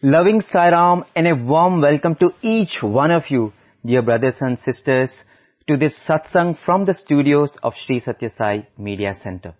Loving Sairam and a warm welcome to each one of you, dear brothers and sisters, to this satsang from the studios of Sri Satya Sai Media Center.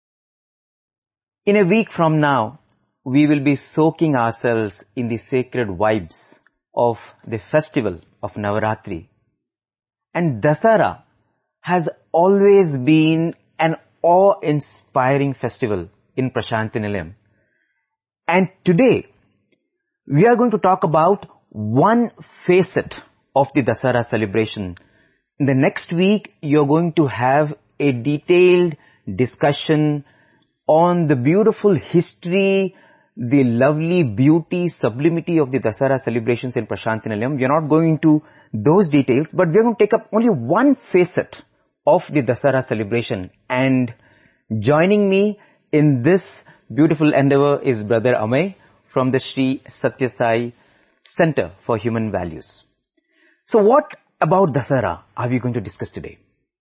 In a week from now, we will be soaking ourselves in the sacred vibes of the festival of Navaratri. And Dasara has always been an awe-inspiring festival in Prashanti Nilayam. And today, we are going to talk about one facet of the Dasara celebration. In the next week, you're going to have a detailed discussion on the beautiful history, the lovely beauty, sublimity of the Dasara celebrations in Prashanti Nilayam. We are not going into those details, but we are going to take up only one facet of the Dasara celebration. And joining me in this beautiful endeavor is Brother Amey from the Sri Satya Sai Center for Human Values. So what about Dasara are we going to discuss today?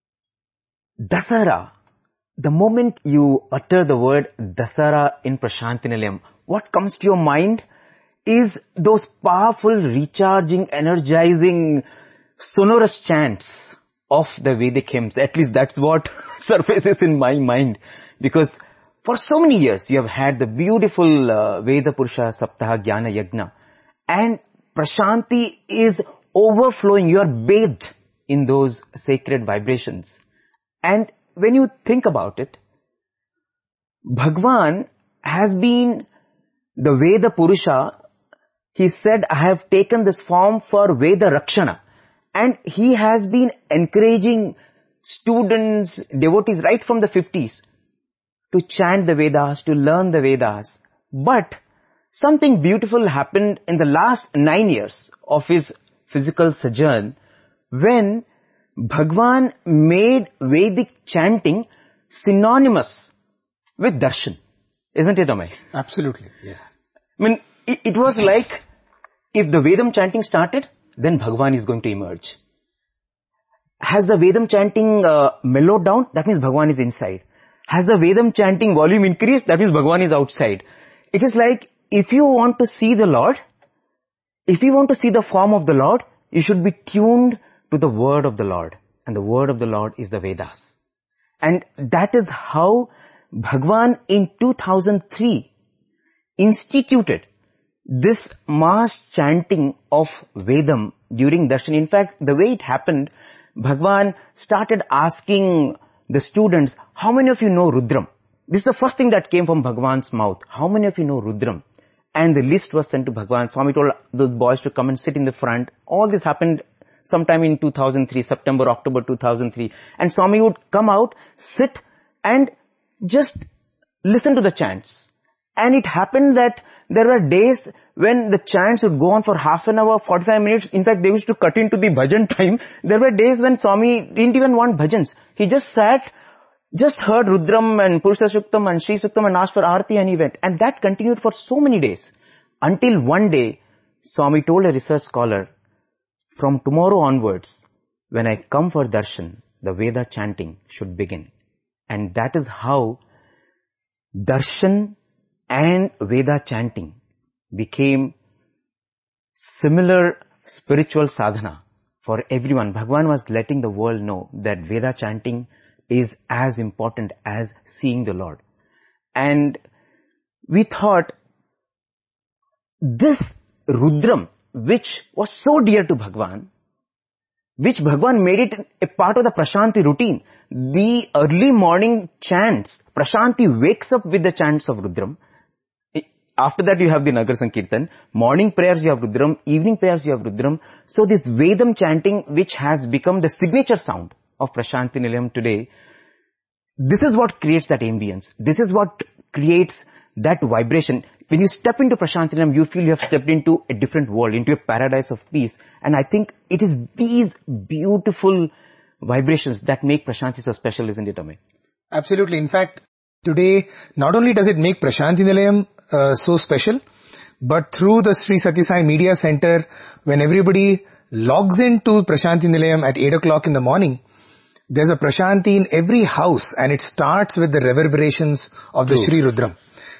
Dasara, the moment you utter the word Dasara in Prashanti Nilayam, what comes to your mind is those powerful, recharging, energizing, sonorous chants of the Vedic hymns. At least that's what surfaces in my mind, because for so many years, you have had the beautiful Veda Purusha Saptaha Jnana Yajna. And Prashanti is overflowing. You are bathed in those sacred vibrations. And when you think about it, Bhagwan has been the Veda Purusha. He said, I have taken this form for Veda Rakshana. And he has been encouraging students, devotees right from the 50s. To chant the Vedas, to learn the Vedas. But something beautiful happened in the last 9 years of his physical sojourn when Bhagwan made Vedic chanting synonymous with darshan. Isn't it, Amey? Absolutely, yes. I mean, it was like if the Vedam chanting started, then Bhagwan is going to emerge. Has the Vedam chanting mellowed down? That means Bhagwan is inside. Has the Vedam chanting volume increased? That means Bhagwan is outside. It is like, if you want to see the Lord, if you want to see the form of the Lord, you should be tuned to the word of the Lord. And the word of the Lord is the Vedas. And that is how Bhagwan in 2003 instituted this mass chanting of Vedam during darshan. In fact, the way it happened, Bhagwan started asking the students, how many of you know Rudram? This is the first thing that came from Bhagwan's mouth. How many of you know Rudram? And the list was sent to Bhagwan. Swami told the boys to come and sit in the front. All this happened sometime in 2003, September, October 2003. And Swami would come out, sit and just listen to the chants. And it happened that there were days when the chants would go on for half an hour, 45 minutes. In fact, they used to cut into the bhajan time. There were days when Swami didn't even want bhajans. He just sat, just heard Rudram and Purusha Suktam and Shri Suktam and asked for Aarti and he went. And that continued for so many days. Until one day, Swami told a research scholar, from tomorrow onwards, when I come for darshan, the Veda chanting should begin. And that is how darshan and Veda chanting became similar spiritual sadhana for everyone. Bhagwan was letting the world know that Veda chanting is as important as seeing the Lord. And we thought this Rudram, which was so dear to Bhagwan, which Bhagwan made it a part of the Prashanti routine. The early morning chants, Prashanti wakes up with the chants of Rudram. After that you have the Nagar Sankirtan. Morning prayers you have Rudram, evening prayers you have Rudram. So this Vedam chanting, which has become the signature sound of Prashanti Nilayam today, this is what creates that ambience. This is what creates that vibration. When you step into Prashanti Nilayam, you feel you have stepped into a different world, into a paradise of peace. And I think it is these beautiful vibrations that make Prashanti so special, isn't it, Amey? Absolutely. In fact, today, not only does it make Prashanti Nilayam so special, but through the Sri Satya Sai Media Center, when everybody logs into Prashanti Nilayam at 8 o'clock in the morning, there's a Prashanti in every house and it starts with the reverberations of the Shri Rudram.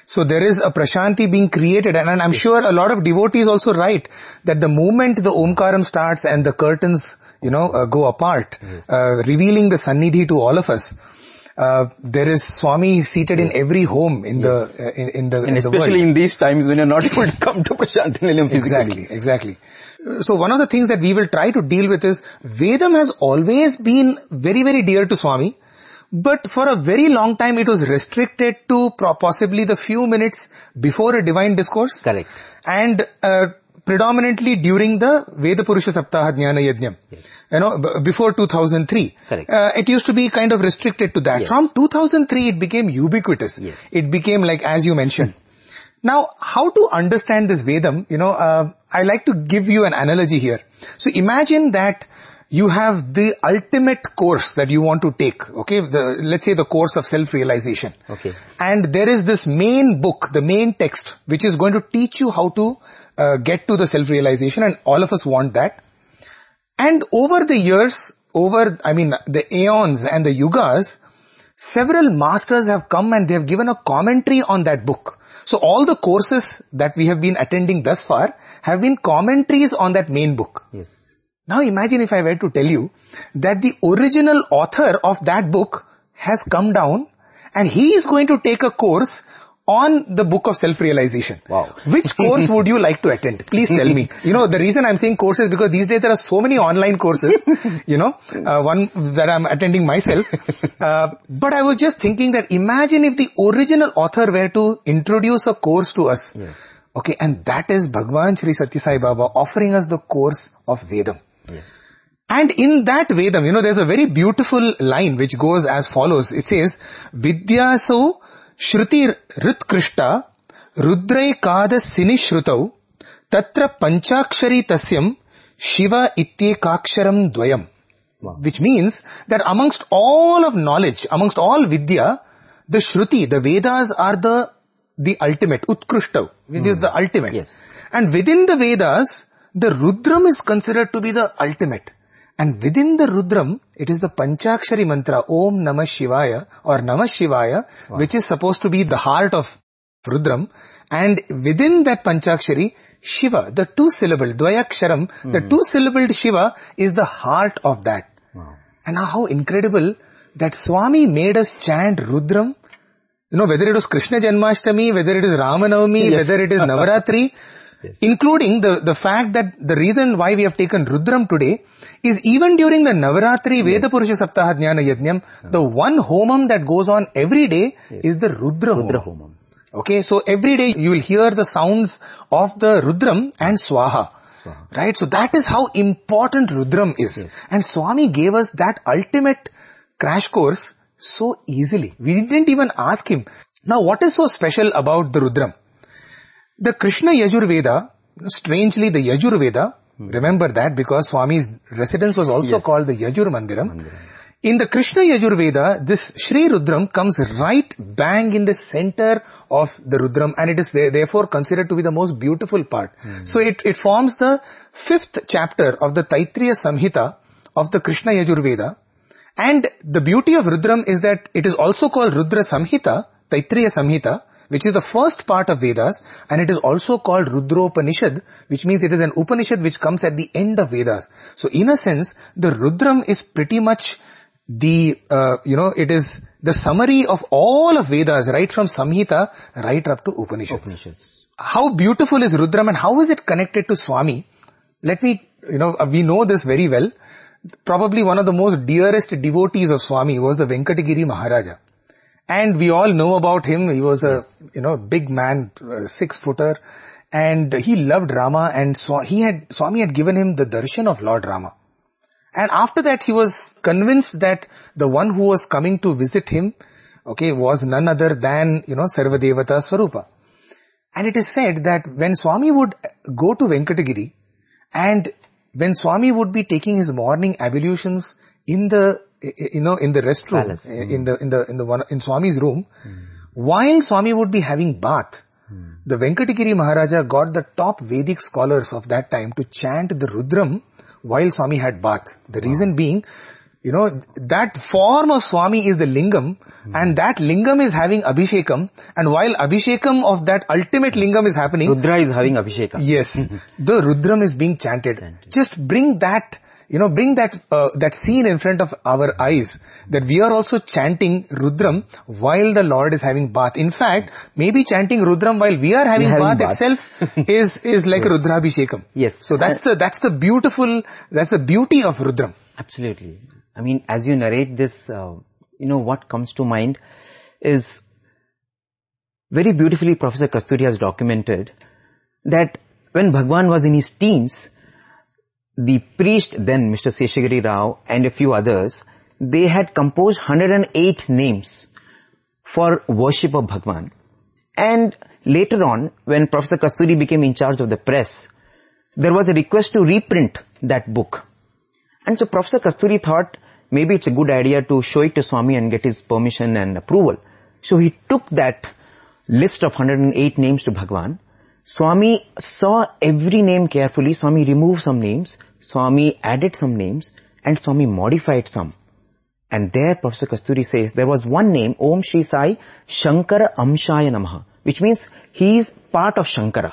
So there is a Prashanti being created, and I'm sure a lot of devotees also write that the moment the Omkaram starts and the curtains, go apart, revealing the Sannidhi to all of us, there is Swami seated in every home in the especially world. In these times when you're not able to come to Prashanti Nilayam physically. Exactly. So one of the things that we will try to deal with is Vedam has always been very, very dear to Swami. But for a very long time, it was restricted to possibly the few minutes before a divine discourse. Correct. And predominantly during the Veda Purusha Saptaha Jnana Yajnam. Yes. Before 2003. Correct. It used to be kind of restricted to that. Yes. From 2003, it became ubiquitous. Yes. It became like, as you mentioned. Now, how to understand this Vedam? I like to give you an analogy here. So imagine that you have the ultimate course that you want to take, okay? Let's say the course of self-realization. Okay. And there is this main book, the main text, which is going to teach you how to get to the self-realization, and all of us want that. And over the years, the aeons and the yugas, several masters have come and they have given a commentary on that book. So all the courses that we have been attending thus far have been commentaries on that main book. Yes. Now imagine if I were to tell you that the original author of that book has come down and he is going to take a course on the book of self-realization. Wow. Which course would you like to attend? Please tell me. The reason I'm saying courses is because these days there are so many online courses, one that I'm attending myself. But I was just thinking that imagine if the original author were to introduce a course to us. Yes. Okay, and that is Bhagwan Shri Satya Sai Baba offering us the course of Vedam. Yes. And in that Vedam, there's a very beautiful line which goes as follows. It says, Vidyaso Shruti Ritkrishta Rudrai Kada Sinishrutau Tatra Panchakshari Tasyam Shiva Ityekaksharam Dvayam. Wow. Which means that amongst all of knowledge, amongst all Vidya, the Shruti, the Vedas are the ultimate, Utkrishta, which is the ultimate. Yes. And within the Vedas, the Rudram is considered to be the ultimate. And within the Rudram, it is the Panchakshari mantra, Om Namah Shivaya or Namah Shivaya, wow, which is supposed to be the heart of Rudram. And within that Panchakshari, Shiva, the two-syllabled, Dvayaksharam, the two-syllabled Shiva is the heart of that. Wow. And now how incredible that Swami made us chant Rudram. Whether it was Krishna Janmashtami, whether it is Ramanavami, yes, whether it is Navaratri, yes, including the fact that the reason why we have taken Rudram today is even during the Navaratri Veda Purusha Saptaha Jnana Yajnam, the one homam that goes on every day is the Rudra homam. Okay, so every day you will hear the sounds of the Rudram and Swaha. Right? So that is how important Rudram is. Yes. And Swami gave us that ultimate crash course so easily. We didn't even ask him. Now what is so special about the Rudram? The Krishna Yajurveda, strangely the Yajurveda, remember that because Swami's residence was also called the Yajur Mandiram. In the Krishna Yajurveda, this Shri Rudram comes right bang in the center of the Rudram, and it is therefore considered to be the most beautiful part. So it forms the 5th chapter of the Taittiriya Samhita of the Krishna Yajurveda. And the beauty of Rudram is that it is also called Rudra Samhita, Taittiriya Samhita, which is the first part of Vedas, and it is also called Rudropanishad, which means it is an Upanishad which comes at the end of Vedas. So in a sense, the Rudram is pretty much it is the summary of all of Vedas, right from Samhita, right up to Upanishads. How beautiful is Rudram and how is it connected to Swami? Let me, we know this very well. Probably one of the most dearest devotees of Swami was the Venkatagiri Maharaja. And we all know about him. He was a, big man, 6-footer. And he loved Rama, and Swami had given him the darshan of Lord Rama. And after that, he was convinced that the one who was coming to visit him, was none other than, Sarvadevata Swarupa. And it is said that when Swami would go to Venkatagiri, and when Swami would be taking his morning ablutions in the restroom, in Swami's room, while Swami would be having bath, the Venkatagiri Maharaja got the top Vedic scholars of that time to chant the Rudram while Swami had bath. The reason being, that form of Swami is the lingam, and that lingam is having abhishekam, and while abhishekam of that ultimate lingam is happening, Rudra is having abhishekam. Yes, the Rudram is being chanted. Just bring that, that scene in front of our eyes, that we are also chanting Rudram while the Lord is having bath. In fact, maybe chanting Rudram while we are having bath itself is like a Rudrabhishekam. Yes. So that's the beauty of Rudram. Absolutely. I mean, as you narrate this, what comes to mind is very beautifully Professor Kasturi has documented that when Bhagwan was in his teens, the priest then, Mr. Seshagiri Rao and a few others, they had composed 108 names for worship of Bhagwan. And later on, when Professor Kasturi became in charge of the press, there was a request to reprint that book. And so Professor Kasturi thought, maybe it's a good idea to show it to Swami and get his permission and approval. So he took that list of 108 names to Bhagwan. Swami saw every name carefully. Swami removed some names. Swami added some names. And Swami modified some. And there Professor Kasturi says there was one name, Om Shri Sai Shankara Amshaya Namaha, which means he is part of Shankara,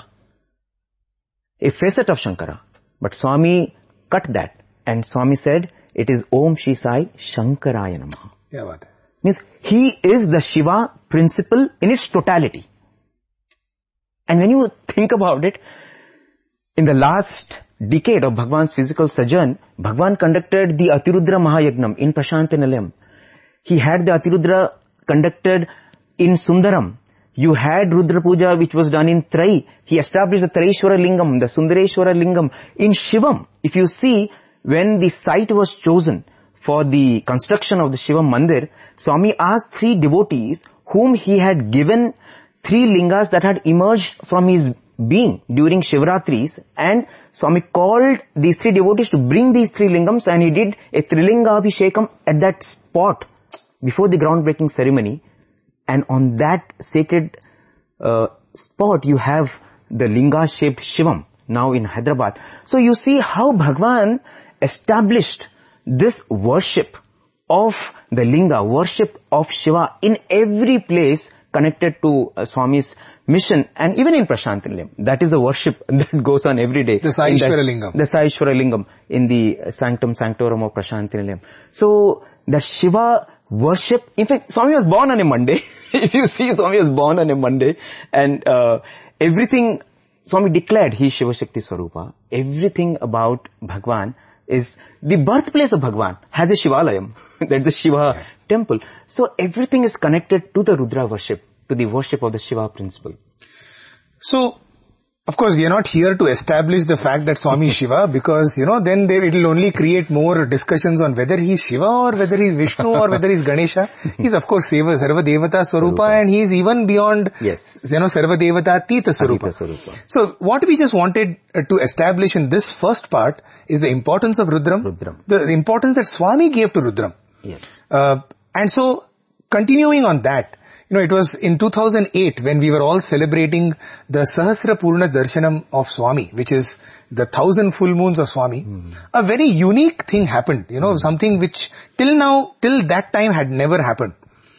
a facet of Shankara. But Swami cut that. And Swami said, it is Om Shri Sai Shankaraya Namaha. Yeah, what? Means he is the Shiva principle in its totality. And when you think about it, in the last decade of Bhagwan's physical sojourn, Bhagwan conducted the Atirudra Mahayagnam in Prashanti Nilayam. He had the Atirudra conducted in Sundaram. You had Rudra Puja which was done in Trai. He established the Traishwara Lingam, the Sundareshwara Lingam in Shivam. If you see, when the site was chosen for the construction of the Shiva Mandir, Swami asked 3 devotees whom he had given 3 lingas that had emerged from his being during Shivratris, and Swami called these 3 devotees to bring these 3 lingams, and he did a Trilinga Abhishekam at that spot before the groundbreaking ceremony. And on that sacred spot you have the linga shaped Shivam now in Hyderabad. So you see how Bhagwan established this worship of the linga, worship of Shiva in every place connected to Swami's mission, and even in Prashanti Nilayam. That is the worship that goes on every day. The Saishwara Lingam. The Saishwara Lingam in the Sanctum Sanctorum of Prashanti Nilayam. So the Shiva worship, in fact, Swami was born on a Monday. If you see, Swami was born on a Monday, and everything, Swami declared he is Shiva Shakti Swarupa. Everything about Bhagwan is the birthplace of Bhagwan has a Shivalayam. That's the Shiva temple. So everything is connected to the Rudra worship, to the worship of the Shiva principle. So, of course, we are not here to establish the fact that Swami is Shiva, because, then it will only create more discussions on whether he is Shiva or whether he is Vishnu or whether he is Ganesha. He is, of course, Sarva Devata Swarupa, and he is even beyond, Sarva Devata Tita Swarupa. So, what we just wanted to establish in this first part is the importance of Rudram. The importance that Swami gave to Rudram. Yes. And so, continuing on that, it was in 2008 when we were all celebrating the Sahasra Purna Darshanam of Swami, which is the 1,000 full moons of Swami. A very unique thing happened, something which till that time had never happened.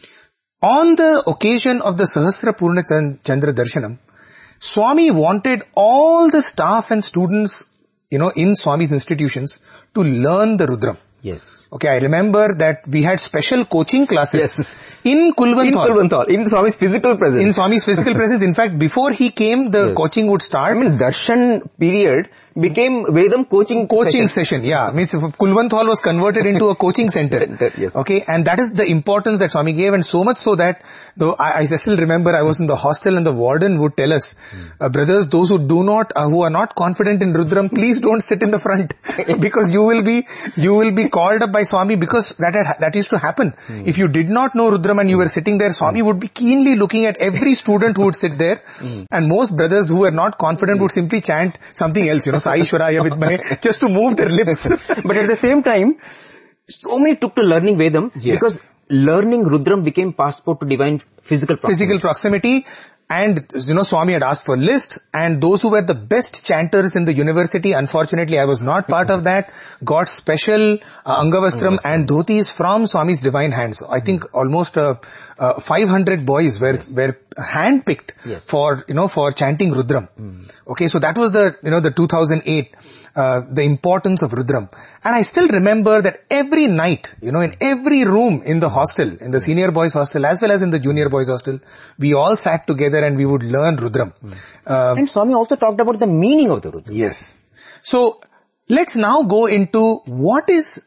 On the occasion of the Sahasra Purna Chandra Darshanam, Swami wanted all the staff and students, in Swami's institutions to learn the Rudram. Yes. Okay, I remember that we had special coaching classes in Kulvanthal. In Swami's physical presence. In Swami's physical presence. In fact, before he came, the coaching would start. Darshan period became Vedam coaching session. Yeah, means Kulvanthal was converted into a coaching center. Okay, and that is the importance that Swami gave, and so much so that, though I still remember I was in the hostel and the warden would tell us, brothers, those who are not confident in Rudram, please don't sit in the front, because you will be called up by Swami, because that used to happen. If you did not know Rudram and you were sitting there, Swami would be keenly looking at every student who would sit there, and most brothers who were not confident would simply chant something else, Saishwaraya Vidmahe, just to move their lips. But at the same time, so many took to learning Vedam, because learning Rudram became passport to divine physical proximity. And, Swami had asked for lists, and those who were the best chanters in the university, unfortunately I was not part of that, got special Angavastram and dhotis from Swami's divine hands. I think almost 500 boys were handpicked for chanting Rudram. Okay, so that was the 2008, the importance of Rudram. And I still remember that every night, in every room in the hostel, in the senior boys hostel as well as in the junior boys hostel, we all sat together and we would learn Rudram. And Swami also talked about the meaning of the Rudram. Yes. So, let's now go into how does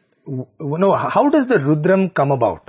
the Rudram come about?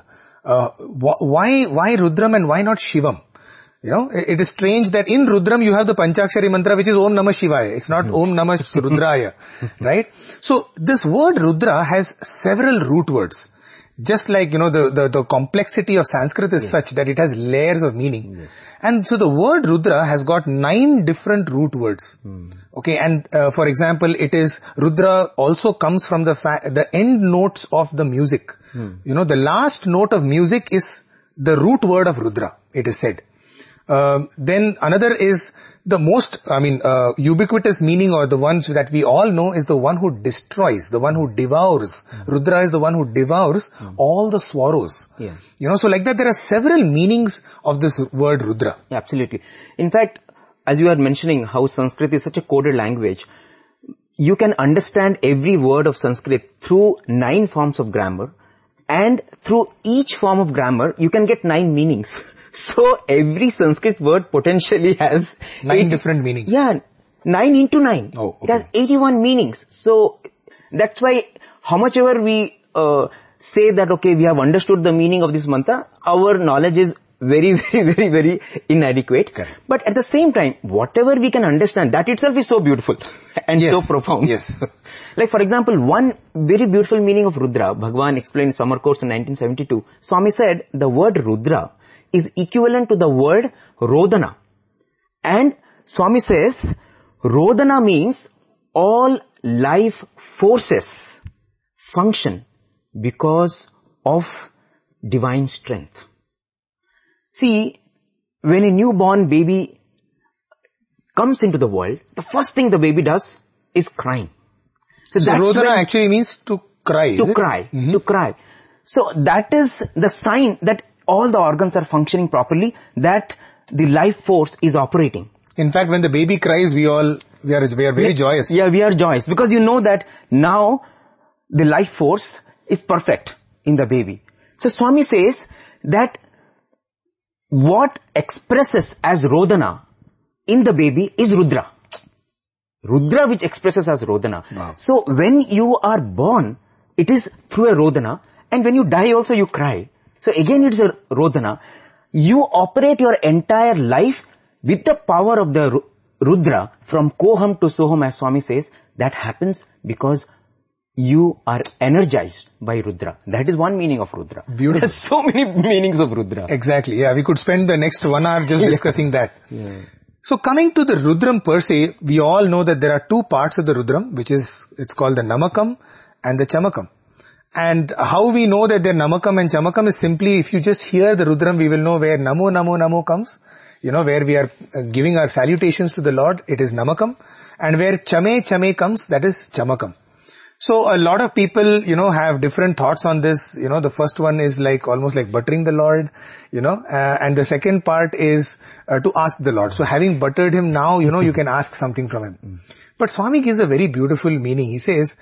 Why Rudram and why not Shivam? It is strange that in Rudram you have the Panchakshari mantra which is Om Namah Shivaya. It's not Om Namah Rudraya. Right? So, this word Rudra has several root words. Just like, the complexity of Sanskrit is such that it has layers of meaning. And so the word Rudra has got 9 different root words. Okay, and for example, Rudra also comes from the end notes of the music. The last note of music is the root word of Rudra, it is said. Then another is the most, ubiquitous meaning, or the ones that we all know, is the one who destroys, the one who devours. Rudra is the one who devours all the sorrows. So like that there are several meanings of this word Rudra. Yeah, absolutely. In fact, as you are mentioning how Sanskrit is such a coded language, you can understand every word of Sanskrit through 9 forms of grammar, and through each form of grammar you can get 9 meanings. So every Sanskrit word potentially has 9 different meanings. Yeah, 9 into 9. Oh, okay. It has 81 meanings. So that's why how much ever we say that, okay, we have understood the meaning of this mantra, our knowledge is very, very, very, very inadequate. Correct. But at the same time, whatever we can understand, that itself is so beautiful and so profound. Yes. Like for example, one very beautiful meaning of Rudra, Bhagwan explained in summer course in 1972. Swami said the word Rudra is equivalent to the word Rodana. And Swami says, Rodana means all life forces function because of divine strength. See, when a newborn baby comes into the world, the first thing the baby does is crying. So Rodana actually means to cry. To cry. To cry. So that is the sign that all the organs are functioning properly, that the life force is operating. In fact, when the baby cries, we are very joyous. Yeah, we are joyous because you know that now the life force is perfect in the baby. So Swami says that what expresses as Rodana in the baby is Rudra. Rudra which expresses as Rodana. Wow. So when you are born, it is through a Rodana, and when you die also you cry. So again it's a Rodana. You operate your entire life with the power of the Rudra from Koham to Soham, as Swami says. That happens because you are energized by Rudra. That is one meaning of Rudra. Beautiful. There's so many meanings of Rudra. Exactly. Yeah, we could spend the next 1 hour just discussing that. Yeah. So coming to the Rudram per se, we all know that there are 2 parts of the Rudram, it's called the Namakam and the Chamakam. And how we know that they're Namakam and Chamakam is simply, if you just hear the Rudram, we will know where Namo, Namo, Namo comes. Where we are giving our salutations to the Lord, it is Namakam. And where Chame, Chame comes, that is Chamakam. So a lot of people, have different thoughts on this. The first one is almost like buttering the Lord, and the second part is to ask the Lord. So having buttered him now, you can ask something from him. But Swami gives a very beautiful meaning. He says,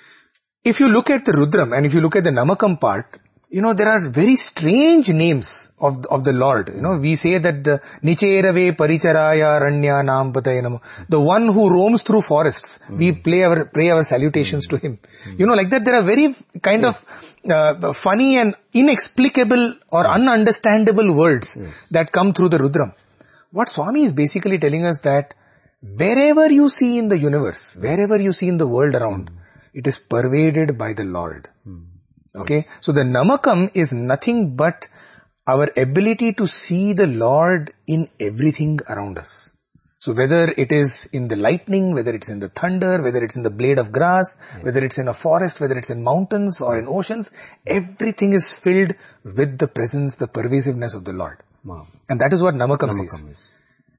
if you look at the Rudram and if you look at the Namakam part, there are very strange names of the Lord. We say that Nicherave Paricharaya Ranya Nam Pataya Namo. The one who roams through forests. We pray our salutations to him. Like that there are very kind of funny and inexplicable or ununderstandable words that come through the Rudram. What Swami is basically telling us that wherever you see in the universe, wherever you see in the world around, it is pervaded by the Lord. Okay, so the Namakam is nothing but our ability to see the Lord in everything around us. So whether it is in the lightning, whether it's in the thunder, whether it's in the blade of grass, whether it's in a forest, whether it's in mountains or in oceans, everything is filled with the presence, the pervasiveness of the Lord. Wow. And that is what Namakam says.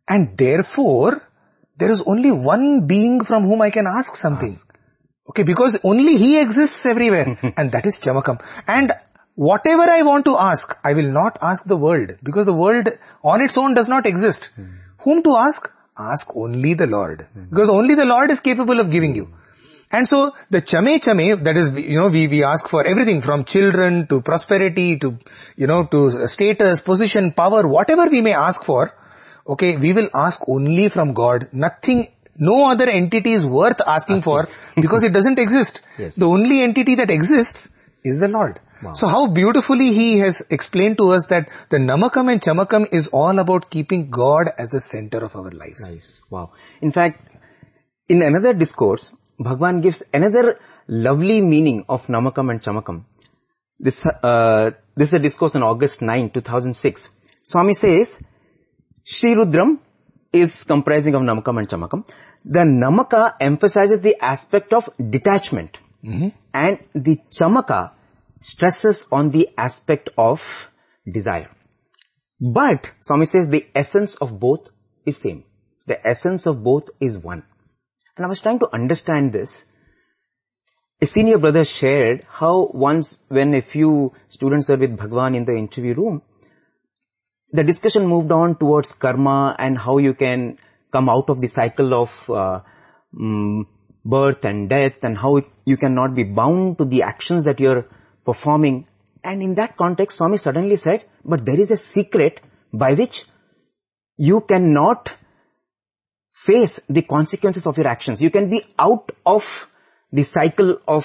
And therefore, there is only one being from whom I can ask something. Okay, because only he exists everywhere. And that is Chamakam. And whatever I want to ask, I will not ask the world. Because the world on its own does not exist. Whom to ask? Ask only the Lord. Because only the Lord is capable of giving you. And so the chame, that is, we ask for everything from children to prosperity to, to status, position, power, whatever we may ask for. Okay, we will ask only from God. No other entity is worth asking for because it doesn't exist. Yes. The only entity that exists is the Lord. Wow. So how beautifully he has explained to us that the Namakam and Chamakam is all about keeping God as the center of our lives. Nice. Wow. In fact, in another discourse, Bhagwan gives another lovely meaning of Namakam and Chamakam. This is a discourse on August 9, 2006. Swami says, Sri Rudram is comprising of Namakam and Chamakam. The Namaka emphasizes the aspect of detachment. And the Chamaka stresses on the aspect of desire. But, Swami says, the essence of both is same. The essence of both is one. And I was trying to understand this. A senior brother shared how once when a few students were with Bhagwan in the interview room, the discussion moved on towards karma and how you can come out of the cycle of birth and death and how you cannot be bound to the actions that you're performing. And in that context, Swami suddenly said, but there is a secret by which you cannot face the consequences of your actions. You can be out of the cycle of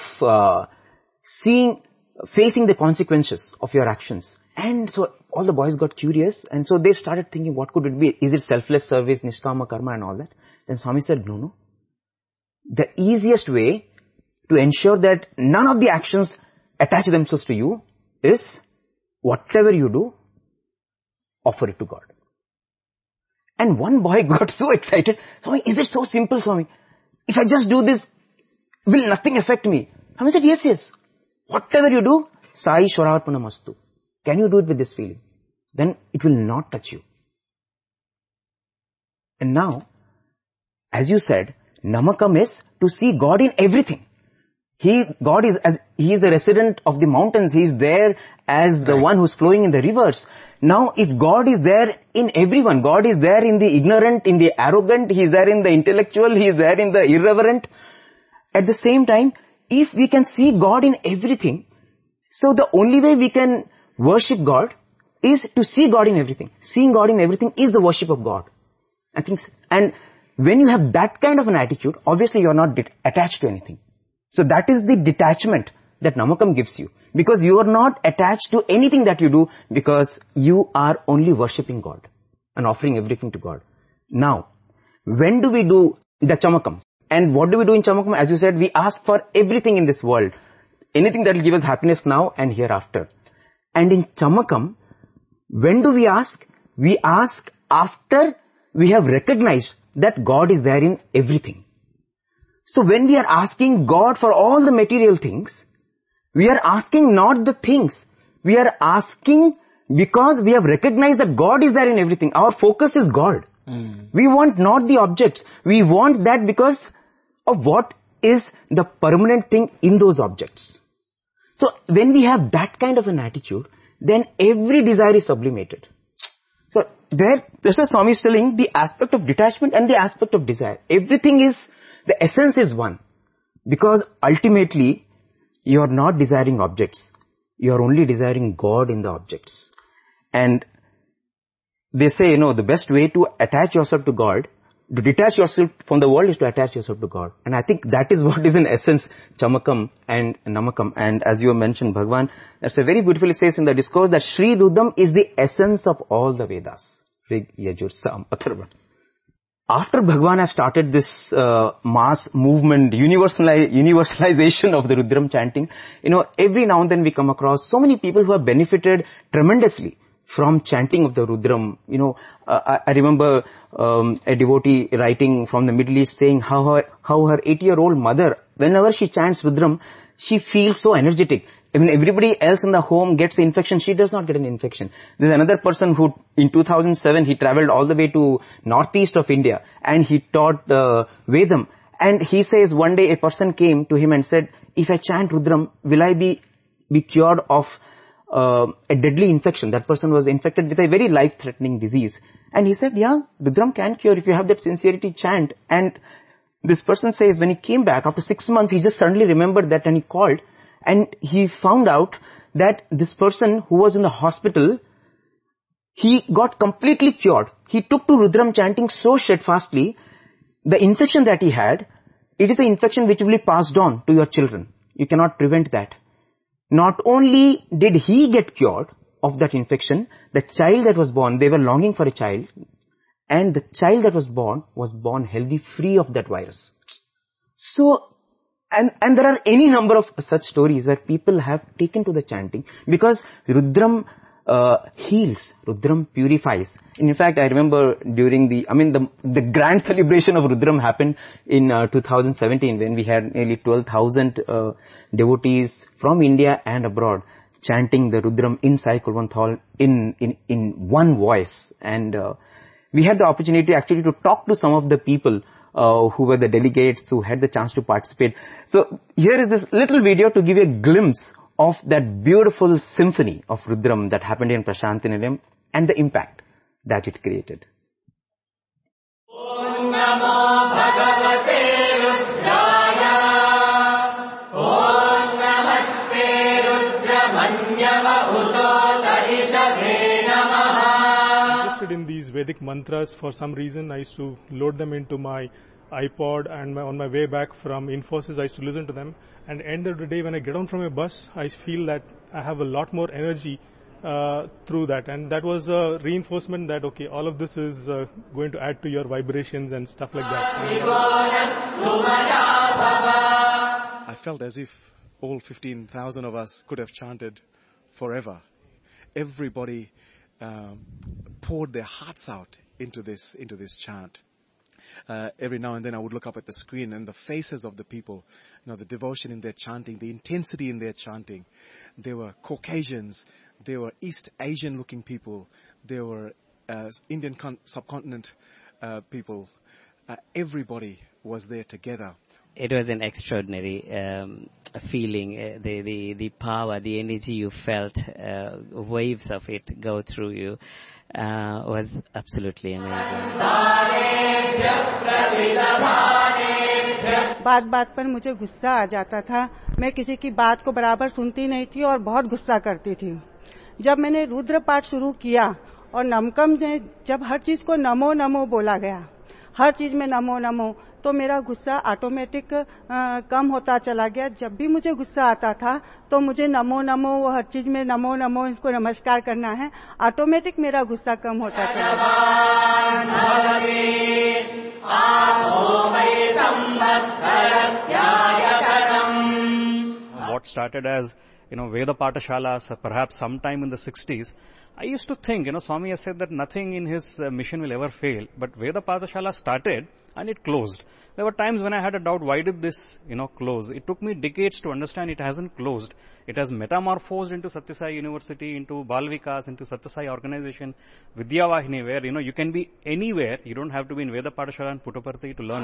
facing the consequences of your actions. And so all the boys got curious and so they started thinking, what could it be? Is it selfless service, nishkama karma and all that? Then Swami said, no. The easiest way to ensure that none of the actions attach themselves to you is whatever you do, offer it to God. And one boy got so excited, Swami, is it so simple, Swami? If I just do this, will nothing affect me? Swami said, yes. Whatever you do, Sai Shwararpanamastu. Can you do it with this feeling? Then it will not touch you. And now, as you said, Namakam is to see God in everything. He is the resident of the mountains. He is there as the one who's flowing in the rivers. Now, if God is there in everyone, God is there in the ignorant, in the arrogant, He is there in the intellectual, He is there in the irreverent. At the same time, if we can see God in everything, so the only way we can worship God is to see God in everything. Seeing God in everything is the worship of God. I think, and when you have that kind of an attitude, obviously you are not attached to anything. So that is the detachment that Namakam gives you. Because you are not attached to anything that you do because you are only worshipping God and offering everything to God. Now, when do we do the Chamakam? And what do we do in Chamakam? As you said, we ask for everything in this world. Anything that will give us happiness now and hereafter. And in Chamakam, when do we ask? We ask after we have recognized that God is there in everything. So when we are asking God for all the material things, we are asking not the things. We are asking because we have recognized that God is there in everything. Our focus is God. We want not the objects. We want that because of what is the permanent thing in those objects. So when we have that kind of an attitude, then every desire is sublimated. So this is Swami is telling the aspect of detachment and the aspect of desire. Everything is, the essence is one. Because ultimately, you are not desiring objects. You are only desiring God in the objects. And they say, the best way to attach yourself to God, to detach yourself from the world is to attach yourself to God. And I think that is what is in essence Chamakam and Namakam. And as you have mentioned, Bhagwan, that's a very beautifully says in the discourse that Sri Rudram is the essence of all the Vedas. Rig, Yajur, Sam, Atharva. After Bhagwan has started this mass movement, universalization of the Rudram chanting, every now and then we come across so many people who have benefited tremendously from chanting of the Rudram. I remember a devotee writing from the Middle East saying how her 80-year-old mother, whenever she chants Rudram, she feels so energetic. When everybody else in the home gets the infection, she does not get an infection. There's another person who, in 2007, he traveled all the way to northeast of India and he taught Vedam. And he says one day a person came to him and said, if I chant Rudram, will I be cured of a deadly infection? That person was infected with a very life-threatening disease. And he said, yeah, Rudram can cure if you have that sincerity, chant. And this person says when he came back after 6 months, he just suddenly remembered that and he called. And he found out that this person who was in the hospital, he got completely cured. He took to Rudram chanting so steadfastly. The infection that he had, it is the infection which will be passed on to your children. You cannot prevent that. Not only did he get cured of that infection, the child that was born, they were longing for a child, and the child that was born healthy, free of that virus. So, and there are any number of such stories where people have taken to the chanting because Rudram heals, Rudram purifies. In fact, I remember during the grand celebration of Rudram happened in 2017 when we had nearly 12,000 devotees from India and abroad chanting the Rudram in Sai Kulwant Hall in one voice. And we had the opportunity actually to talk to some of the people who were the delegates who had the chance to participate. So here is this little video to give you a glimpse of that beautiful symphony of Rudram that happened in Prashanti Nilayam and the impact that it created. Om Namo Bhagavate Rudraya. Om Namaste Rudramanyava Utota Ishave Namaha. Interested in these Vedic mantras for some reason. I used to load them into my iPod and on my way back from Infosys I used to listen to them. And at the end of the day when I get on from a bus, I feel that I have a lot more energy through that. And that was a reinforcement that, okay, all of this is going to add to your vibrations and stuff like that. I felt as if all 15,000 of us could have chanted forever. Everybody poured their hearts out into this chant. Every now and then I would look up at the screen and the faces of the people, the devotion in their chanting, the intensity in their chanting. There were Caucasians, there were East Asian looking people, there were Indian subcontinent people. Everybody was there together. It was an extraordinary feeling. The power, the energy you felt, waves of it go through you, was absolutely amazing. बात बात पर मुझे गुस्सा आ जाता था. मैं किसी की बात को बराबर सुनती नहीं थी और बहुत गुस्सा करती थी. जब मैंने रुद्र पाठ शुरू किया और नमकम ने जब हर चीज को नमो नमो बोला गया, हर चीज में नमो नमो, तो मेरा गुस्सा ऑटोमेटिक कम होता चला गया. जब भी मुझे गुस्सा आता था तो मुझे नमो नमो, वो हर चीज में नमो नमो, इसको नमस्कार करना है, ऑटोमेटिक मेरा गुस्सा कम होता चला गया. What started as Veda Patashalas, perhaps sometime in the 60s, I used to think, Swami has said that nothing in his mission will ever fail. But Veda Patashala started and it closed. There were times when I had a doubt, why did this, close? It took me decades to understand it hasn't closed. It has metamorphosed into Satyasai University, into Balvikas, into Satyasai organization, Vidyavahini, where, you can be anywhere. You don't have to be in Veda Patashala and Puttaparthi to learn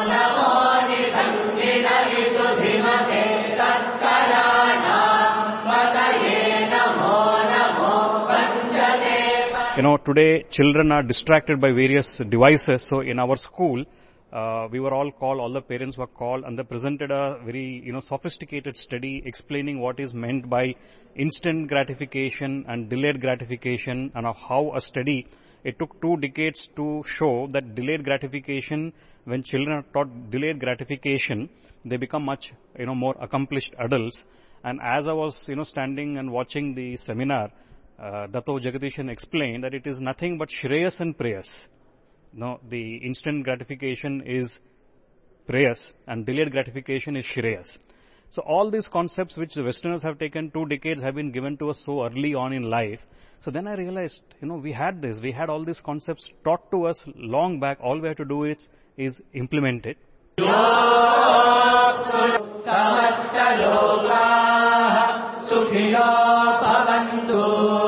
Veda. Today children are distracted by various devices. So in our school, we were all called, all the parents were called, and they presented a very, sophisticated study explaining what is meant by instant gratification and delayed gratification, and how a study, it took 2 decades to show that delayed gratification, when children are taught delayed gratification, they become much, more accomplished adults. And as I was, standing and watching the seminar, Dato Jagadishan explained that it is nothing but Shreyas and Preyas. The instant gratification is Preyas and delayed gratification is Shreyas. So all these concepts which the Westerners have taken 2 decades have been given to us so early on in life. So then I realized, we had all these concepts taught to us long back. All we have to do is implement it. सुखिनो भवन्तु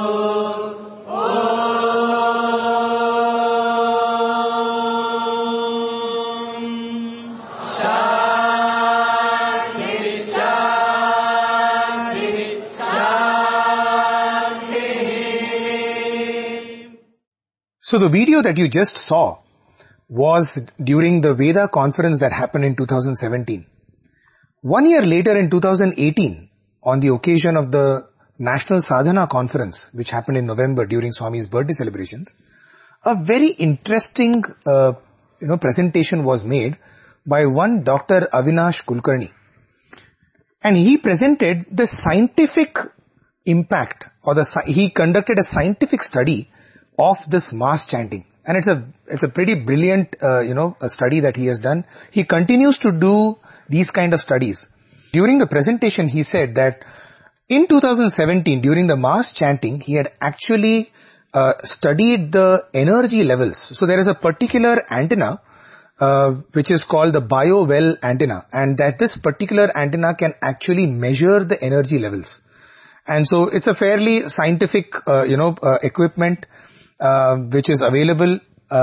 So the video that you just saw was during the Veda conference that happened in 2017. 1 year later in 2018, on the occasion of the National Sadhana Conference, which happened in November during Swami's birthday celebrations, a very interesting presentation was made by one Dr. Avinash Kulkarni. And he presented the scientific impact, he conducted a scientific study of this mass chanting. And it's a pretty brilliant, a study that he has done. He continues to do these kind of studies. During the presentation, he said that in 2017, during the mass chanting, he had actually studied the energy levels. So there is a particular antenna, which is called the BioWell antenna, and that this particular antenna can actually measure the energy levels. And so it's a fairly scientific, equipment, which is available,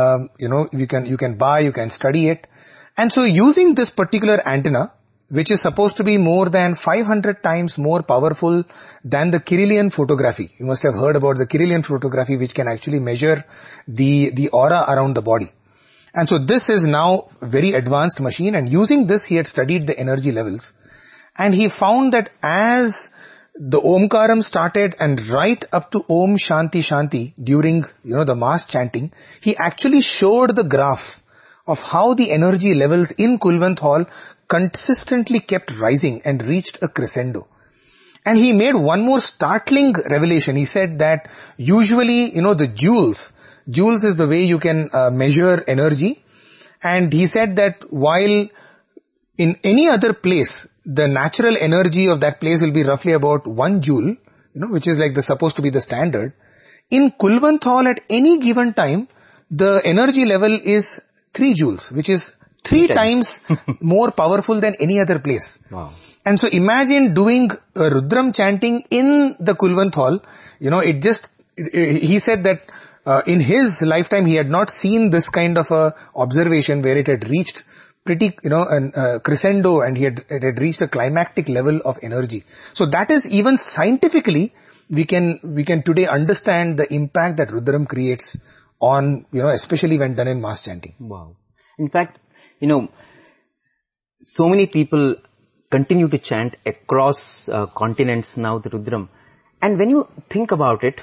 you can buy, you can study it. And so using this particular antenna, which is supposed to be more than 500 times more powerful than the Kirlian photography. You must have heard about the Kirlian photography, which can actually measure the aura around the body. And so this is now a very advanced machine, and using this he had studied the energy levels. And he found that as the Omkaram started and right up to Om Shanti Shanti during, the mass chanting, he actually showed the graph of how the energy levels in Kulwant Hall consistently kept rising and reached a crescendo. And he made one more startling revelation. He said that usually, the joules is the way you can measure energy. And he said that while in any other place, the natural energy of that place will be roughly about 1 joule, which is like supposed to be the standard. In Kulwant Hall at any given time, the energy level is 3 joules, which is 3 times more powerful than any other place. Wow. And so imagine doing Rudram chanting in the Kulwant Hall. He said that in his lifetime he had not seen this kind of a observation where it had reached pretty, crescendo, and it had reached a climactic level of energy. So that is, even scientifically, we can today understand the impact that Rudram creates on, especially when done in mass chanting. Wow. In fact, so many people continue to chant across continents now, the Rudram. And when you think about it,